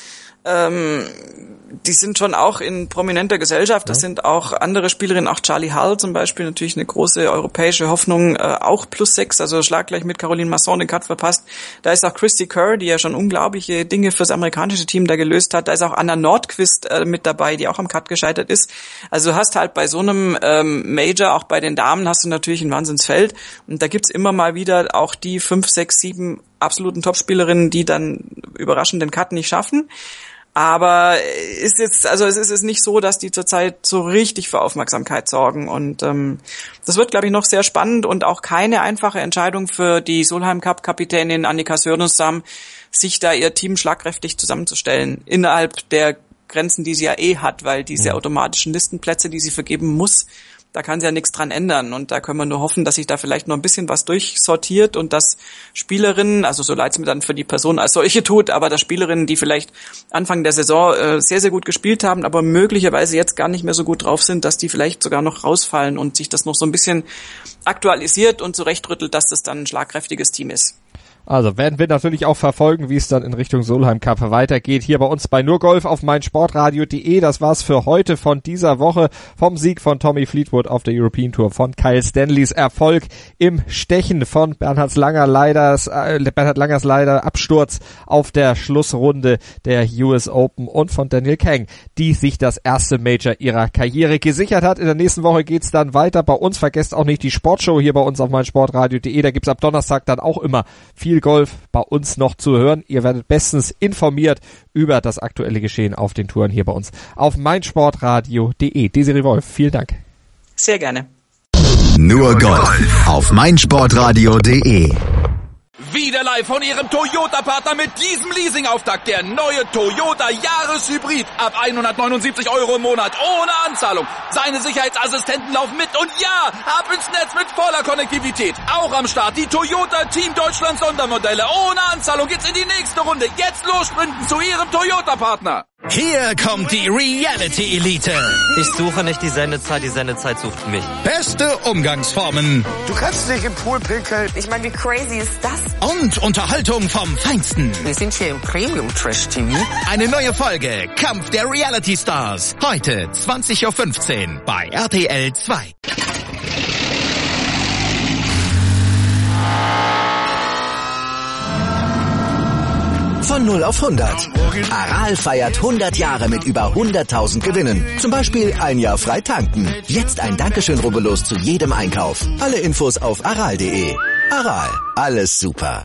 Ähm, die sind schon auch in prominenter Gesellschaft. Das ja. sind auch andere Spielerinnen, auch Charlie Hull zum Beispiel, natürlich eine große europäische Hoffnung, äh, auch plus sechs, also schlaggleich mit Caroline Masson den Cut verpasst. Da ist auch Christy Kerr, die ja schon unglaubliche Dinge fürs amerikanische Team da gelöst hat. Da ist auch Anna Nordqvist äh, mit dabei, die auch am Cut gescheitert ist. Also du hast halt bei so einem ähm, Major, auch bei den Damen, hast du natürlich ein Wahnsinnsfeld. Und da gibt's immer mal wieder auch die fünf, sechs, sieben absoluten Topspielerinnen, die dann überraschend den Cut nicht schaffen. Aber ist jetzt, also es ist es nicht so, dass die zurzeit so richtig für Aufmerksamkeit sorgen. Und ähm, das wird, glaube ich, noch sehr spannend und auch keine einfache Entscheidung für die Solheim Cup Kapitänin Annika Sörenstam, sich da ihr Team schlagkräftig zusammenzustellen innerhalb der Grenzen, die sie ja eh hat, weil diese automatischen Listenplätze, die sie vergeben muss, da kann sie ja nichts dran ändern. Und da können wir nur hoffen, dass sich da vielleicht noch ein bisschen was durchsortiert und dass Spielerinnen, also so leid es mir dann für die Person als solche tut, aber dass Spielerinnen, die vielleicht Anfang der Saison äh, sehr, sehr gut gespielt haben, aber möglicherweise jetzt gar nicht mehr so gut drauf sind, dass die vielleicht sogar noch rausfallen und sich das noch so ein bisschen aktualisiert und zurechtrüttelt, dass das dann ein schlagkräftiges Team ist. Also werden wir natürlich auch verfolgen, wie es dann in Richtung Solheim Cup weitergeht. Hier bei uns bei Nur Golf auf meinsportradio punkt de. Das war's für heute von dieser Woche. Vom Sieg von Tommy Fleetwood auf der European Tour, von Kyle Stanleys Erfolg im Stechen, von Bernhard Langer leiders, äh, Bernhard Langers leider Absturz auf der Schlussrunde der U S Open und von Danielle Kang, die sich das erste Major ihrer Karriere gesichert hat. In der nächsten Woche geht's dann weiter. Bei uns vergesst auch nicht die Sportshow hier bei uns auf meinsportradio punkt de. Da gibt's ab Donnerstag dann auch immer viel Golf bei uns noch zu hören. Ihr werdet bestens informiert über das aktuelle Geschehen auf den Touren hier bei uns auf meinsportradio punkt de. Desiree Wolf, vielen Dank. Sehr gerne. Nur Golf auf meinsportradio punkt de. Wieder live von Ihrem Toyota-Partner mit diesem Leasing-Auftakt. Der neue Toyota Jahreshybrid. Ab hundertneunundsiebzig Euro im Monat. Ohne Anzahlung. Seine Sicherheitsassistenten laufen mit. Und ja, ab ins Netz mit voller Konnektivität. Auch am Start die Toyota Team Deutschland Sondermodelle. Ohne Anzahlung geht's in die nächste Runde. Jetzt los sprinten zu Ihrem Toyota-Partner. Hier kommt die Reality-Elite. Ich suche nicht die Sendezeit, die Sendezeit sucht mich. Beste Umgangsformen. Du kannst nicht im Pool pinkeln. Ich meine, wie crazy ist das? Und Unterhaltung vom Feinsten. Wir sind hier im Premium-Trash-T V. Eine neue Folge Kampf der Reality-Stars. Heute zwanzig Uhr fünfzehn bei R T L zwei. Von null auf hundert. Aral feiert hundert Jahre mit über hunderttausend Gewinnen. Zum Beispiel ein Jahr frei tanken. Jetzt ein Dankeschön, rubbellos zu jedem Einkauf. Alle Infos auf aral punkt de. Aral, alles super.